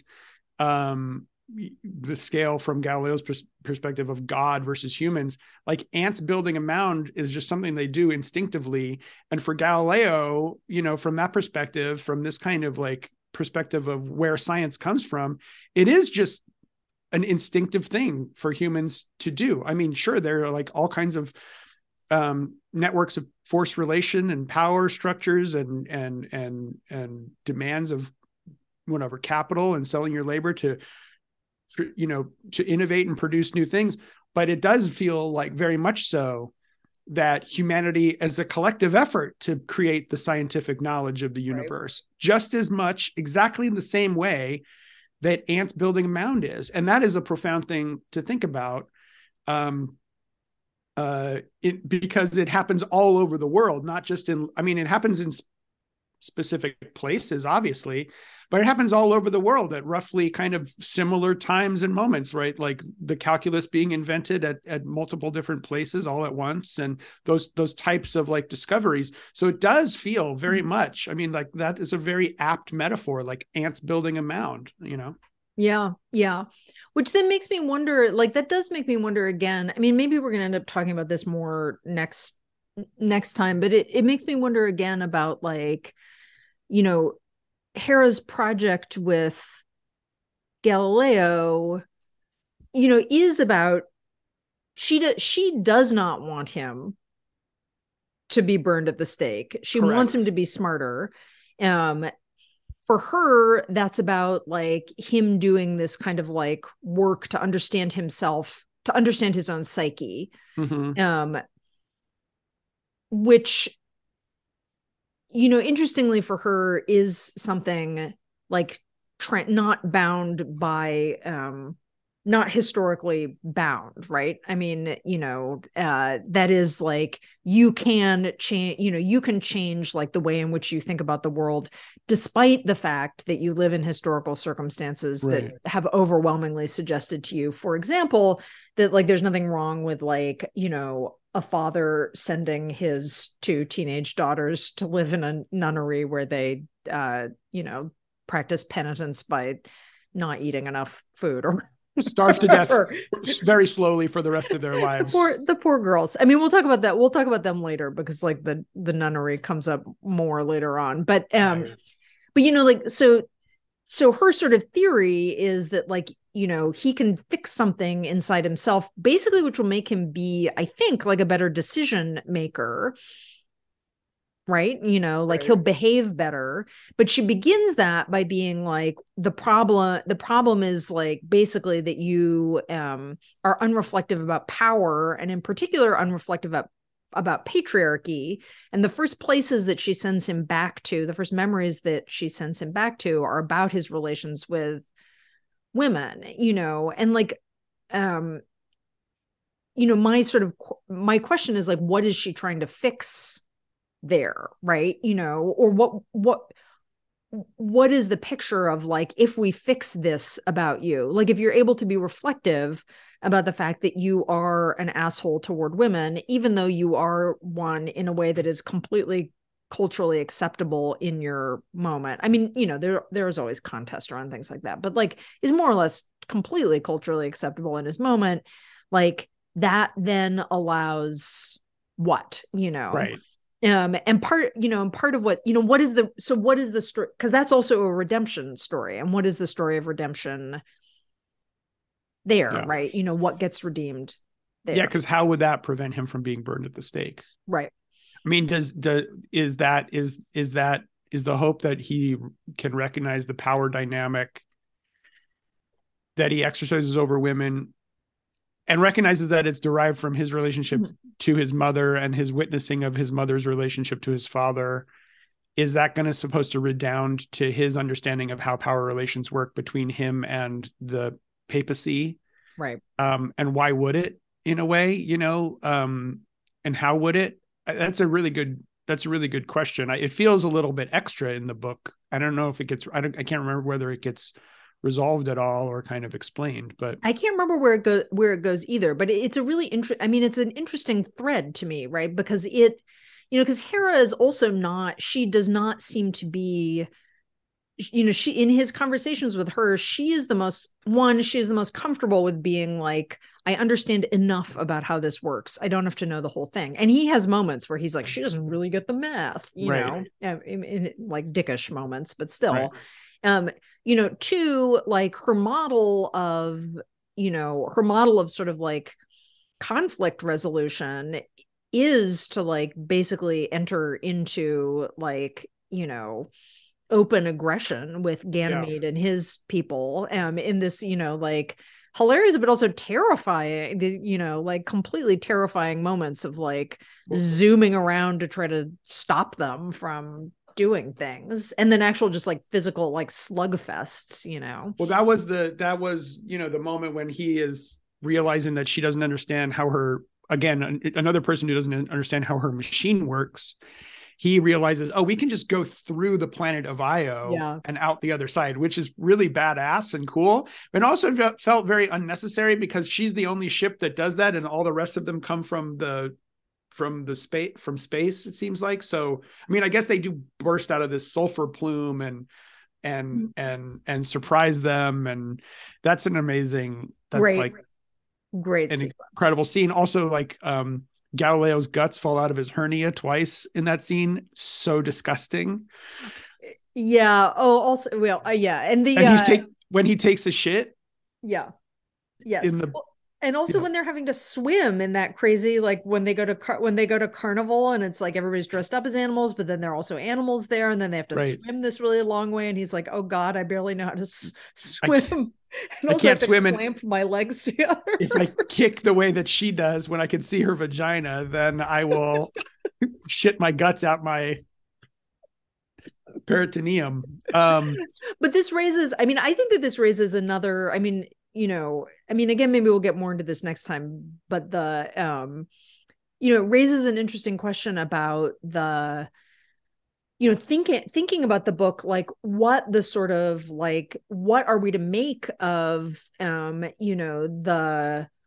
the scale from Galileo's perspective of God versus humans, like ants building a mound is just something they do instinctively. And for Galileo, from that perspective, from this kind of like perspective of where science comes from, it is just an instinctive thing for humans to do. I mean, sure, there are like all kinds of networks of force relation and power structures and demands of whatever capital and selling your labor to innovate and produce new things. But it does feel like very much so that humanity as a collective effort to create the scientific knowledge of the universe, just as much, exactly in the same way that ants building a mound is. And that is a profound thing to think about. Because it happens all over the world, not just it happens in specific places, obviously, but it happens all over the world at roughly kind of similar times and moments, right? Like the calculus being invented at multiple different places all at once, and those types of like discoveries. So it does feel very much, like that is a very apt metaphor, like ants building a mound,
Yeah. Which then makes me wonder, like that does make me wonder again. Maybe we're going to end up talking about this more next time, but it makes me wonder again about like, Hera's project with Galileo, is about, she does not want him to be burned at the stake. She
Correct.
wants him to be smarter. For her, that's about like him doing this kind of like work to understand himself, to understand his own psyche.
Mm-hmm.
Which, interestingly for her is something like not bound by, not historically bound, right? That is like, you can change, you can change like the way in which you think about the world, despite the fact that you live in historical circumstances that have overwhelmingly suggested to you, for example, that like, there's nothing wrong with like, a father sending his 2 teenage daughters to live in a nunnery where they, practice penitence by not eating enough food or
starve to death very slowly for the rest of their lives.
The poor girls. We'll talk about that. We'll talk about them later because like the nunnery comes up more later on. But like so her sort of theory is that like, he can fix something inside himself, basically, which will make him be, I think, like a better decision maker. Right. Like he'll behave better. But she begins that by being like, the problem is like basically that you are unreflective about power, and in particular unreflective about patriarchy. And the first places that she sends him back to, the first memories that she sends him back to, are about his relations with women, and like my question is like, what is she trying to fix there, right? Or what is the picture of like, if we fix this about you, like if you're able to be reflective about the fact that you are an asshole toward women, even though you are one in a way that is completely culturally acceptable in your moment. There's always contest around things like that, but like is more or less completely culturally acceptable in his moment, like that then allows what,
right.
And part of what, what is the story? Because that's also a redemption story. And what is the story of redemption there, right? What gets redeemed there?
Yeah, because how would that prevent him from being burned at the stake?
Right.
Is the hope that he can recognize the power dynamic that he exercises over women and recognizes that it's derived from his relationship to his mother and his witnessing of his mother's relationship to his father. Is that going to supposed to redound to his understanding of how power relations work between him and the papacy?
Right.
And why would it, in a way, and how would it? That's a really good question. It feels a little bit extra in the book. I don't know if it gets, I can't remember whether it gets resolved at all or kind of explained, but
I can't remember where it goes either, but it's a really it's an interesting thread to me, right? Because because Hera is also she does not seem to be, she, in his conversations with her, she is the most comfortable with being like, I understand enough about how this works. I don't have to know the whole thing. And he has moments where he's like, she doesn't really get the math, in like dickish moments, but still. Right. Two, like her model of sort of like conflict resolution is to like basically enter into like, open aggression with Ganymede and his people in this, like hilarious, but also terrifying, like completely terrifying moments of like zooming around to try to stop them from doing things, and then actual just like physical like slugfests.
Well, that was the moment when he is realizing that she doesn't understand how her, again, another person who doesn't understand how her machine works. He realizes, we can just go through the planet of Io and out the other side, which is really badass and cool. But also felt very unnecessary because she's the only ship that does that, and all the rest of them come from space, it seems like. So, I mean, I guess they do burst out of this sulfur plume and surprise them, and that's an amazing. That's
great
an
sequence.
Incredible scene. Also, like Galileo's guts fall out of his hernia twice in that scene. So disgusting.
Yeah. Oh, also, well, yeah. And
when he takes a shit.
Yeah. Yes. And also when they're having to swim in that crazy, like when they go to carnival, and it's like everybody's dressed up as animals, but then there are also animals there, and then they have to swim this really long way. And he's like, "Oh God, I barely know how to swim." And also I can't swim and clamp my legs together.
If I kick the way that she does when I can see her vagina, then I will shit my guts out my peritoneum.
But this raises, I think that this raises another, again, maybe we'll get more into this next time, but it raises an interesting question about the, thinking about the book, like what the sort of like, what are we to make of, the,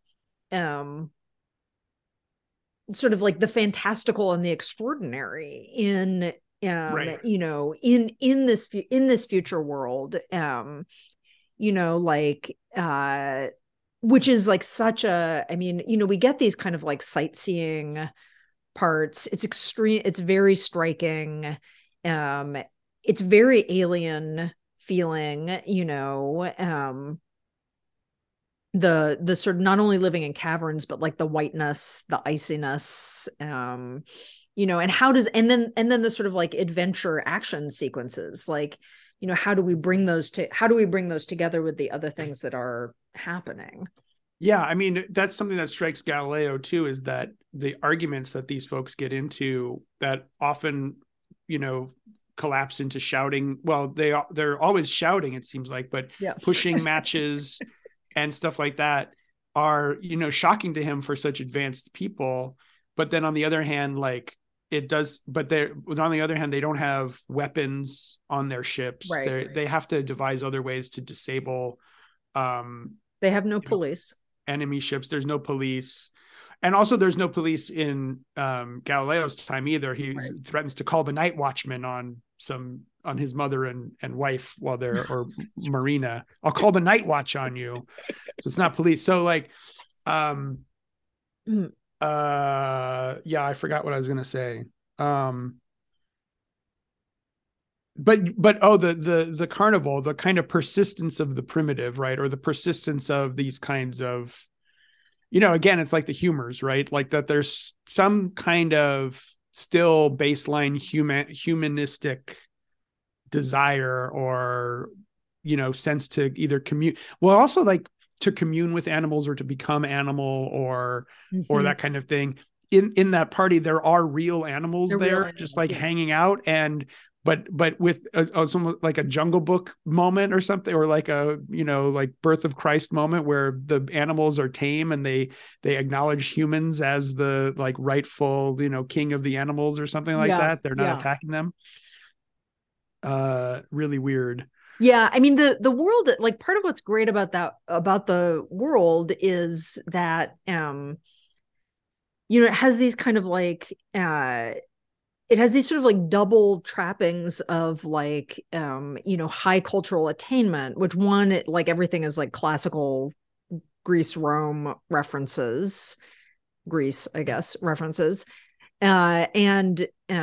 sort of like the fantastical and the extraordinary in, in this future world, which is like such a, we get these kind of like sightseeing parts. It's extreme. It's very striking. It's very alien feeling, the sort of not only living in caverns, but like the whiteness, the iciness, and then the sort of like adventure action sequences, like, how do we bring those together with the other things that are happening?
Yeah, that's something that strikes Galileo too, is that the arguments that these folks get into that often, collapse into shouting. Well, they're always shouting, it seems like, but pushing matches and stuff like that are, shocking to him for such advanced people. But then on the other hand, like it does, but on the other hand, they don't have weapons on their ships. They have to devise other ways to disable.
They have no police.
Enemy ships. There's no police. And also there's no police in Galileo's time either. He threatens to call the night watchman on his mother and wife while they're, or Marina. I'll call the night watch on you. So it's not police. So like, I forgot what I was going to say. The carnival, the kind of persistence of the primitive, right? Or the persistence of these kinds of, again, it's like the humors, right? Like that there's some kind of still baseline humanistic desire or, sense to either commute. Well, also like to commune with animals or to become animal or
Mhm.
that kind of thing. In that party, there are real animals
They're
there,
real animals,
just like
yeah.
hanging out, and but with almost like a Jungle Book moment or something, or like a, you know, like Birth of Christ moment where the animals are tame and they acknowledge humans as the like rightful, you know, king of the animals or something like
Yeah,
that. They're not
yeah.
attacking them. Really weird.
Yeah, I mean the world, like part of what's great about the world is that you know, it has these kind of like it has these sort of like double trappings of like you know, high cultural attainment, which one, like everything is like classical Greece, Rome references, Greece, I guess, references. And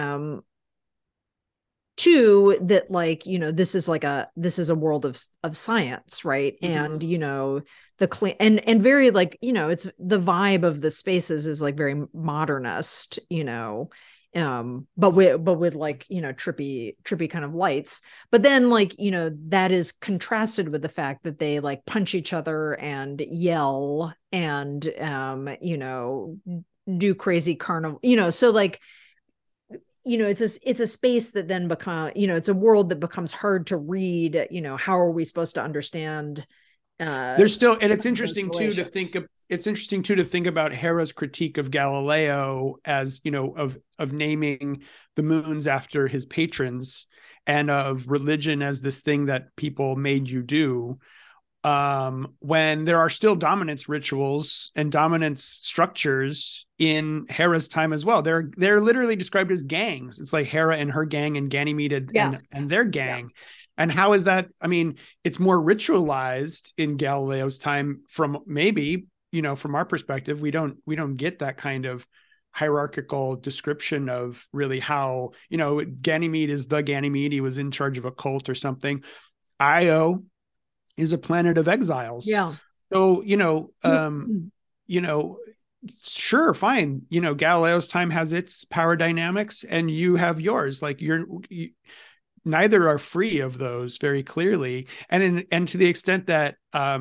two, that like, you know, this is a world of science, right?
Mm-hmm.
And you know, the clean and very like, you know, it's the vibe of the spaces is like very modernist, you know, but with like, you know, trippy kind of lights. But then like, you know, that is contrasted with the fact that they like punch each other and yell and you know, do crazy carnival, you know, so like, you know, it's a space that then become, you know, it's a world that becomes hard to read. You know, how are we supposed to understand
There's still, and it's
those
interesting too to
relations?
think of, it's interesting too to think about Hera's critique of Galileo as, you know, of naming the moons after his patrons, and of religion as this thing that people made you do, when there are still dominance rituals and dominance structures in Hera's time as well. They're literally described as gangs. It's like Hera and her gang and Ganymede and their gang. Yeah. And how is that? I mean, it's more ritualized in Galileo's time from maybe, you know, from our perspective, we don't get that kind of hierarchical description of really how, you know, Ganymede is the Ganymede. He was in charge of a cult or something. Io is a planet of exiles.
Yeah.
So, you know, sure, fine. You know, Galileo's time has its power dynamics and you have yours. Like neither are free of those very clearly. And to the extent that,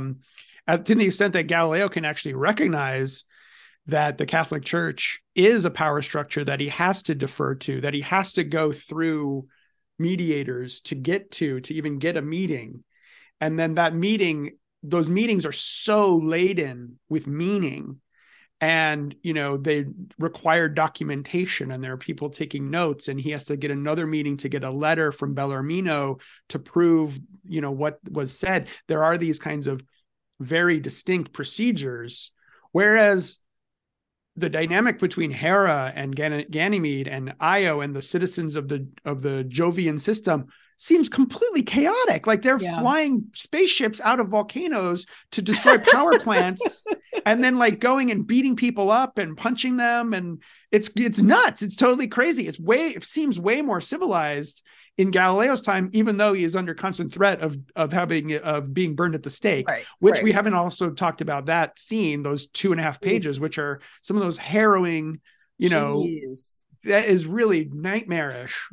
Galileo can actually recognize that the Catholic Church is a power structure that he has to defer to, that he has to go through mediators to even get a meeting. And then those meetings are so laden with meaning, and, you know, they require documentation, and there are people taking notes, and he has to get another meeting to get a letter from Bellarmino to prove, you know, what was said. There are these kinds of very distinct procedures, whereas the dynamic between Hera and Ganymede and Io and the citizens of the Jovian system seems completely chaotic. Like they're flying spaceships out of volcanoes to destroy power plants and then like going and beating people up and punching them. And it's nuts. It's totally crazy. It seems way more civilized in Galileo's time, even though he is under constant threat of being burned at the stake, which we haven't also talked about that scene, those 2.5 pages, which are some of those harrowing, you know, that is really nightmarish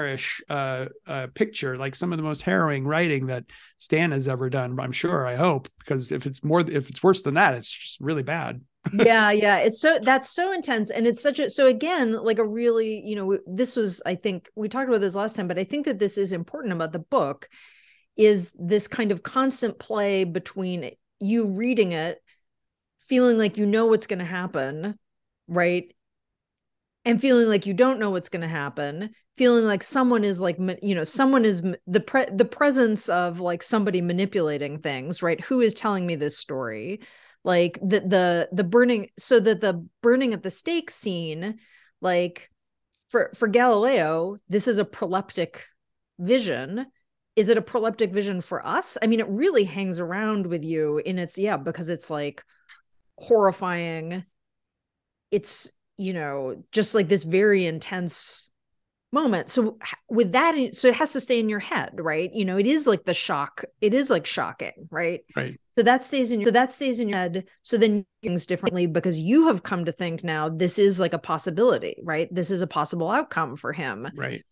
picture, like some of the most harrowing writing that Stan has ever done, I'm sure. I hope, because if it's worse than that, it's just really bad.
yeah that's so intense, and it's so again, like a really, you know, this was, I think we talked about this last time, but I think that this is important about the book, is this kind of constant play between you reading it feeling like you know what's going to happen, right, and feeling like you don't know what's going to happen, feeling like someone is like, you know, someone is the presence of like somebody manipulating things, right? Who is telling me this story? Like the burning, so that the burning at the stake scene, like for Galileo, this is a proleptic vision. Is it a proleptic vision for us? I mean, it really hangs around with you in its, because it's like horrifying. It's, you know, just like this very intense moment. So with that, so it has to stay in your head, right? You know, it is like the shock. It is like shocking, right?
Right.
So that stays in your head. So then things differently, because you have come to think now this is like a possibility, right? This is a possible outcome for him.
Right.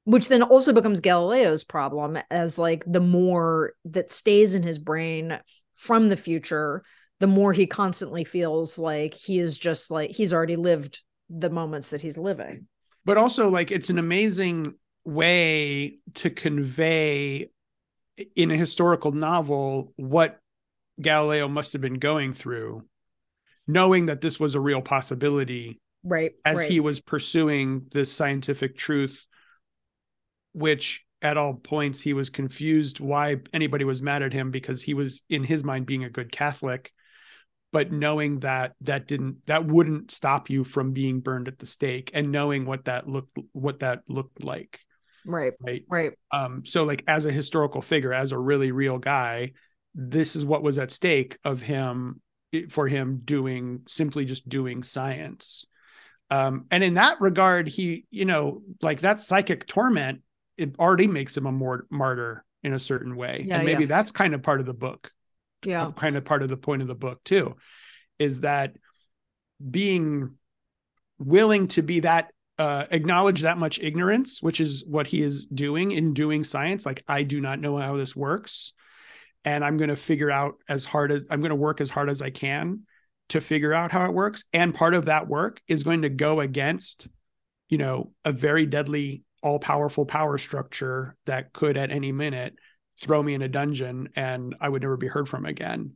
which then also becomes Galileo's problem, as like the more that stays in his brain from the future, the more he constantly feels like he is just like he's already lived the moments that he's living.
But also, like, it's an amazing way to convey in a historical novel what Galileo must have been going through, knowing that this was a real possibility,
right?
As
right.
he was pursuing this scientific truth, which at all points he was confused why anybody was mad at him, because he was, in his mind, being a good Catholic, but knowing that that wouldn't stop you from being burned at the stake, and knowing what that looked like.
Right.
So, like, as a historical figure, as a really real guy, this is what was at stake of him, for him simply just doing science. And in that regard, he, like, that psychic torment, it already makes him a martyr in a certain way.
Yeah,
and maybe that's kind of part of the book.
Yeah.
Kind of part of the point of the book too, is that being willing to be that, acknowledge that much ignorance, which is what he is doing in doing science. Like, I do not know how this works, and I'm going to work as hard as I can to figure out how it works. And part of that work is going to go against, a very deadly, all-powerful power structure that could at any minute throw me in a dungeon and I would never be heard from again.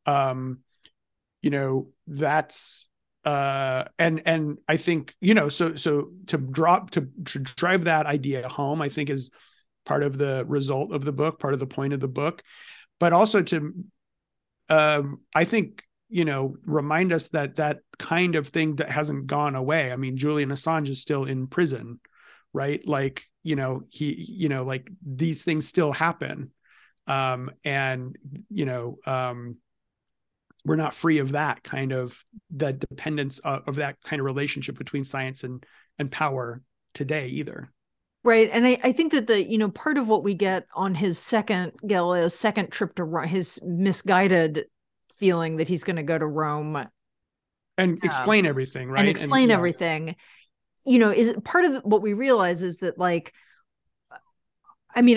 That's and I think, so to drive that idea home, I think, is part of the result of the book, part of the point of the book, but also to I think, remind us that kind of thing that hasn't gone away. I mean, Julian Assange is still in prison, right? Like, like, these things still happen. And, we're not free of that kind of, the dependence of that kind of relationship between science and power today either.
Right. And I think that the, part of what we get on Galileo's second trip to Rome, his misguided feeling that he's going to go to Rome
and explain everything, right?
And explain everything, is part of what we realize is that, like, I mean,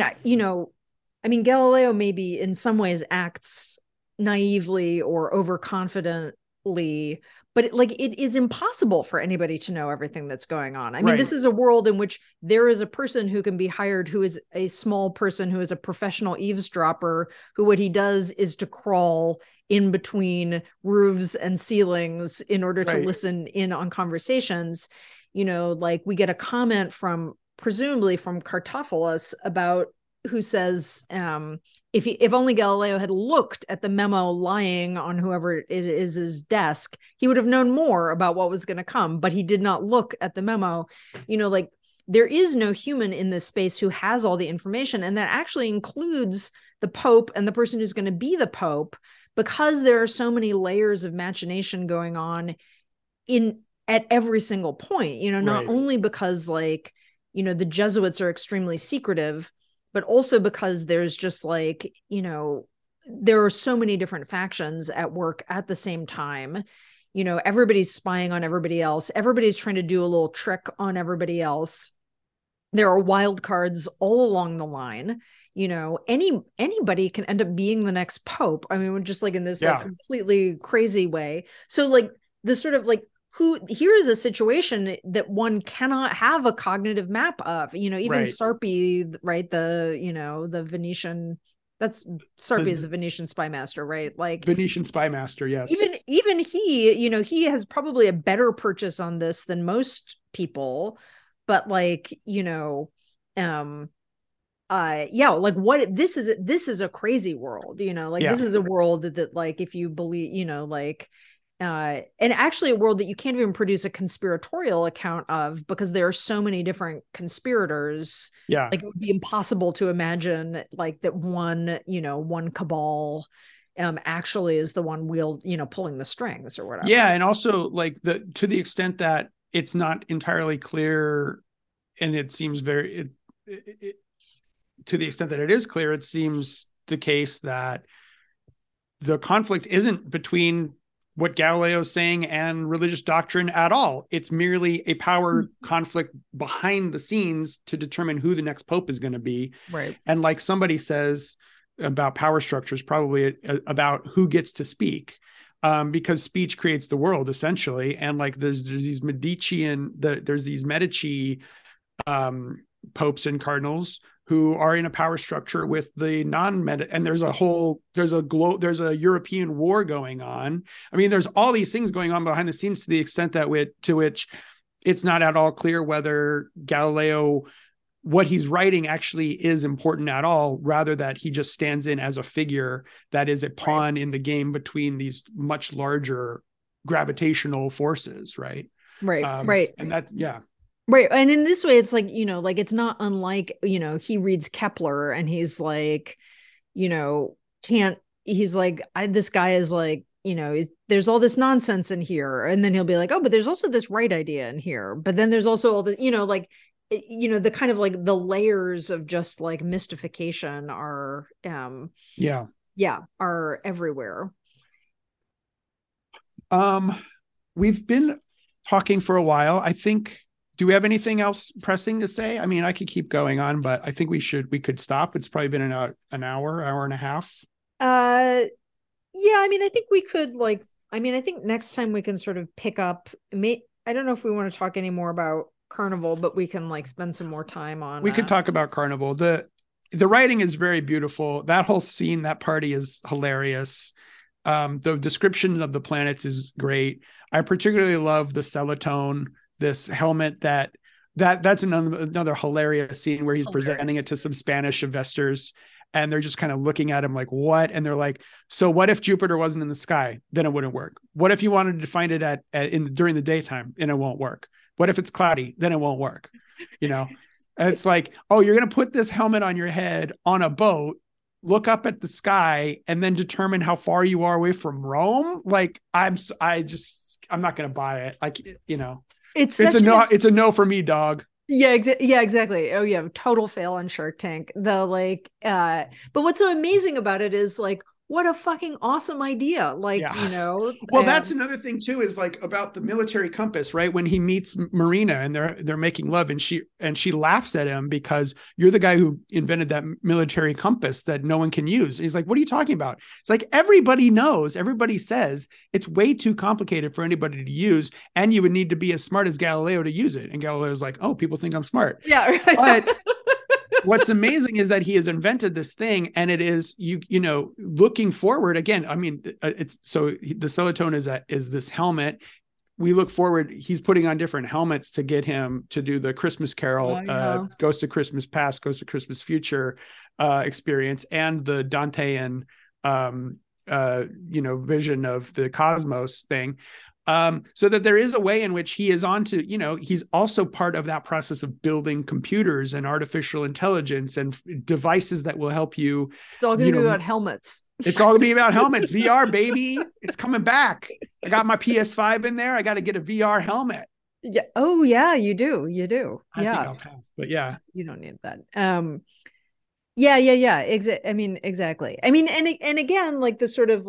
Galileo maybe in some ways acts naively or overconfidently, but it is impossible for anybody to know everything that's going on. I mean, this is a world in which there is a person who can be hired, who is a small person, who is a professional eavesdropper, who what he does is to crawl in between roofs and ceilings in order to listen in on conversations. Like, we get a comment presumably from Kartophilus, about who says, if only Galileo had looked at the memo lying on whoever it is his desk, he would have known more about what was going to come, but he did not look at the memo. Like, there is no human in this space who has all the information, and that actually includes the Pope and the person who's going to be the Pope, because there are so many layers of machination going on at every single point, not only because, like, the Jesuits are extremely secretive, but also because there's just, like, there are so many different factions at work at the same time. Everybody's spying on everybody else. Everybody's trying to do a little trick on everybody else. There are wild cards all along the line. Anybody can end up being the next Pope. I mean, just like in this like completely crazy way. So, like, the sort of, like, here is a situation that one cannot have a cognitive map of, even Sarpi, right? The Venetian, Sarpi is the Venetian spy master, right? Like,
Venetian spy master. Yes.
Even he, he has probably a better purchase on this than most people, but, like, like, what this is a crazy world, this is a world that, like, if you believe, like, and actually a world that you can't even produce a conspiratorial account of, because there are so many different conspirators. Like, it would be impossible to imagine, like, that one cabal actually is the one pulling the strings or whatever.
And also, like, to the extent that it's not entirely clear, and it seems very to the extent that it is clear, it seems the case that the conflict isn't between what Galileo's saying and religious doctrine at all. It's merely a power conflict behind the scenes to determine who the next pope is going to be.
Right.
And like somebody says about power structures, probably about who gets to speak. Because speech creates the world essentially. And like there's these there's these Medici popes and cardinals who are in a power structure with the and there's a European war going on. I mean, there's all these things going on behind the scenes to the extent that to which it's not at all clear whether Galileo, what he's writing actually is important at all, rather that he just stands in as a figure that is a pawn in the game between these much larger gravitational forces. Right.
Right.
And that's, yeah.
Right. And in this way, it's like, like it's not unlike, he reads Kepler and he's like, this guy is like, there's all this nonsense in here. And then he'll be like, oh, but there's also this right idea in here. But then there's also all the, the kind of like the layers of just like mystification are, are everywhere.
We've been talking for a while. I think, do we have anything else pressing to say? I mean, I could keep going on, but I think we could stop. It's probably been an hour and a half.
Yeah. I mean, I think we could I think next time we can sort of pick up, I don't know if we want to talk any more about Carnival, but we can spend some more time on.
We could talk about Carnival. The writing is very beautiful. That whole scene, that party is hilarious. The description of the planets is great. I particularly love the Celatone, this helmet that's another hilarious scene where he's presenting it to some Spanish investors and they're just kind of looking at him like, what? And they're like, so what if Jupiter wasn't in the sky? Then it wouldn't work. What if you wanted to find it during the daytime? And it won't work. What if it's cloudy? Then it won't work. And it's like, oh, you're going to put this helmet on your head on a boat, look up at the sky, and then determine how far you are away from Rome. Like I'm not going to buy it. Like, it's a no for me, dog.
Yeah, exactly. Oh yeah, total fail on Shark Tank. But what's so amazing about it is what a fucking awesome idea. Well,
that's another thing too, is about the military compass, right? When he meets Marina and they're making love and she laughs at him because you're the guy who invented that military compass that no one can use. He's like, what are you talking about? It's like, everybody knows, everybody says it's way too complicated for anybody to use. And you would need to be as smart as Galileo to use it. And Galileo's like, oh, people think I'm smart.
Yeah. Right.
But what's amazing is that he has invented this thing, and it is looking forward again. I mean, it's so the Celatone is this helmet. We look forward. He's putting on different helmets to get him to do the Christmas Carol, Ghost of Christmas Past, Ghost of Christmas Future experience, and the Dantean vision of the cosmos thing. So that there is a way in which he is he's also part of that process of building computers and artificial intelligence and devices that will help you.
It's all going to be about helmets.
It's all going to be about helmets. VR, baby. It's coming back. I got my PS5 in there. I got to get a VR helmet.
Yeah. Oh yeah, you do.
I think I'll pass, but yeah.
You don't need that. Yeah. Exactly. I mean, and again, the sort of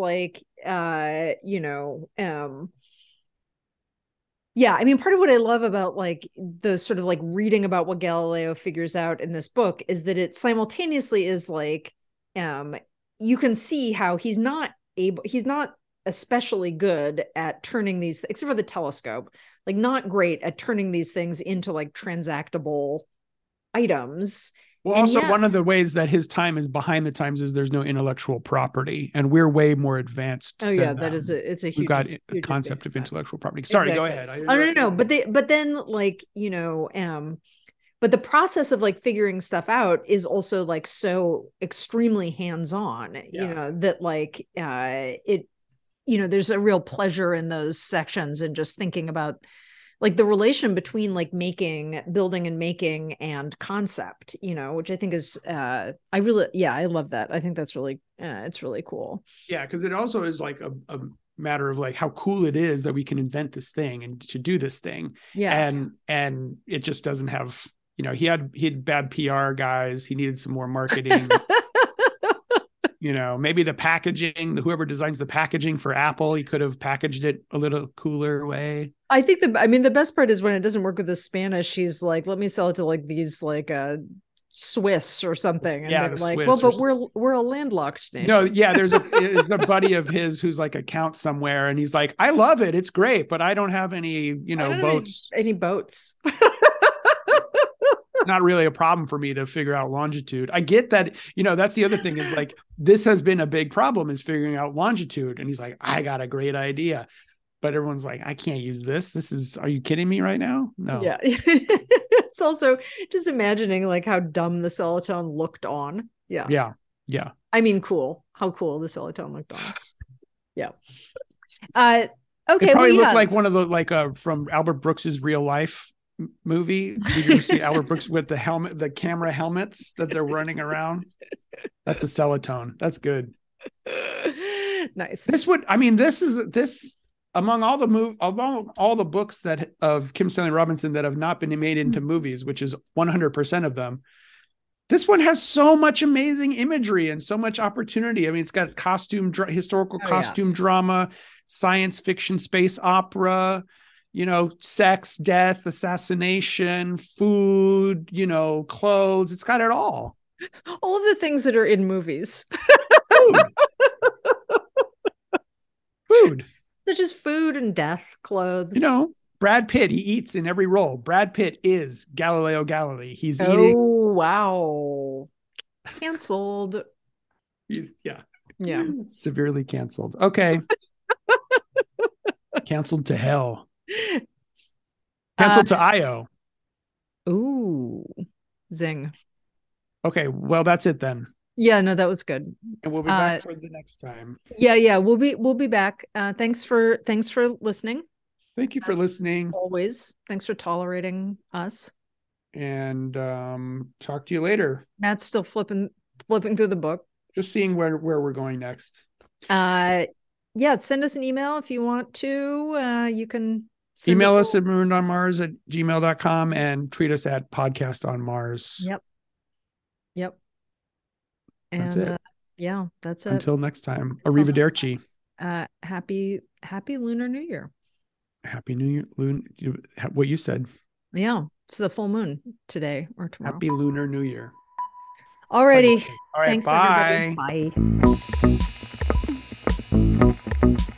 yeah, I mean, part of what I love about the sort of reading about what Galileo figures out in this book is that it simultaneously is you can see how he's not especially good at turning these, except for the telescope, not great at turning these things into transactable items.
Well, also one of the ways that his time is behind the times is there's no intellectual property, and we're way more
advanced. Oh yeah, it's a huge.
We've got a concept of intellectual property. Sorry, exactly. Go
ahead. No. But then but the process of figuring stuff out is also so extremely hands-on. That there's a real pleasure in those sections and just thinking about the relation between building and making and concept, which I think is, I love that. I think that's really, it's really cool.
Yeah. Cause it also is a matter of how cool it is that we can invent this thing and to do this thing.
Yeah.
And it just doesn't have, he had bad PR guys. He needed some more marketing. You know, maybe the packaging, whoever designs the packaging for Apple, he could have packaged it a little cooler way.
I think the best part is when it doesn't work with the Spanish, she's like, let me sell it to like these like Swiss or something. And they're like, well, but we're a landlocked nation.
No, yeah, there's a buddy of his who's like a count somewhere, and he's like, I love it, it's great, but I don't have any, boats.
Any boats.
Not really a problem for me to figure out longitude. I get that, that's the other thing is like, this has been a big problem is figuring out longitude. And he's like, I got a great idea. But everyone's like, I can't use this. Are you kidding me right now? No.
Yeah. It's also just imagining like how dumb the Celatone looked on. Yeah.
Yeah. Yeah.
I mean, cool. How cool the Celatone looked on. Yeah. Okay.
It probably looked like one of the, from Albert Brooks's Real Life movie. Did you ever see Albert Brooks with the camera helmets that they're running around? That's a Celatone. That's good.
Nice.
This among all the books of Kim Stanley Robinson that have not been made into movies, which is 100% of them. This one has so much amazing imagery and so much opportunity. I mean, it's got historical costume drama, science fiction, space opera, sex, death, assassination, food, clothes. It's got it all.
All of the things that are in movies.
Food.
Such as food and death, clothes.
Brad Pitt, he eats in every role. Brad Pitt is Galileo Galilei. He's eating.
Oh, wow. Canceled.
Yeah.
Severely
canceled. Okay. Canceled to hell. Canceled to IO.
Ooh. Zing.
Okay, well, that's it then.
Yeah, no, that was good.
And we'll be back for the next time.
Yeah, we'll be back. Thanks for listening.
Thank you for listening.
Always. Thanks for tolerating us.
And talk to you later.
Matt's still flipping through the book.
Just seeing where we're going next.
Send us an email if you want to. You can
email us at maroonedonmars@gmail.com and tweet us at podcast on Mars.
Yep. And
that's it.
That's it.
Until next time. Arrivederci.
Happy Lunar New Year.
Happy New Year. What you said.
Yeah. It's the full moon today or tomorrow.
Happy Lunar New Year.
Alrighty.
All right.
Thanks,
bye.
Everybody. Bye.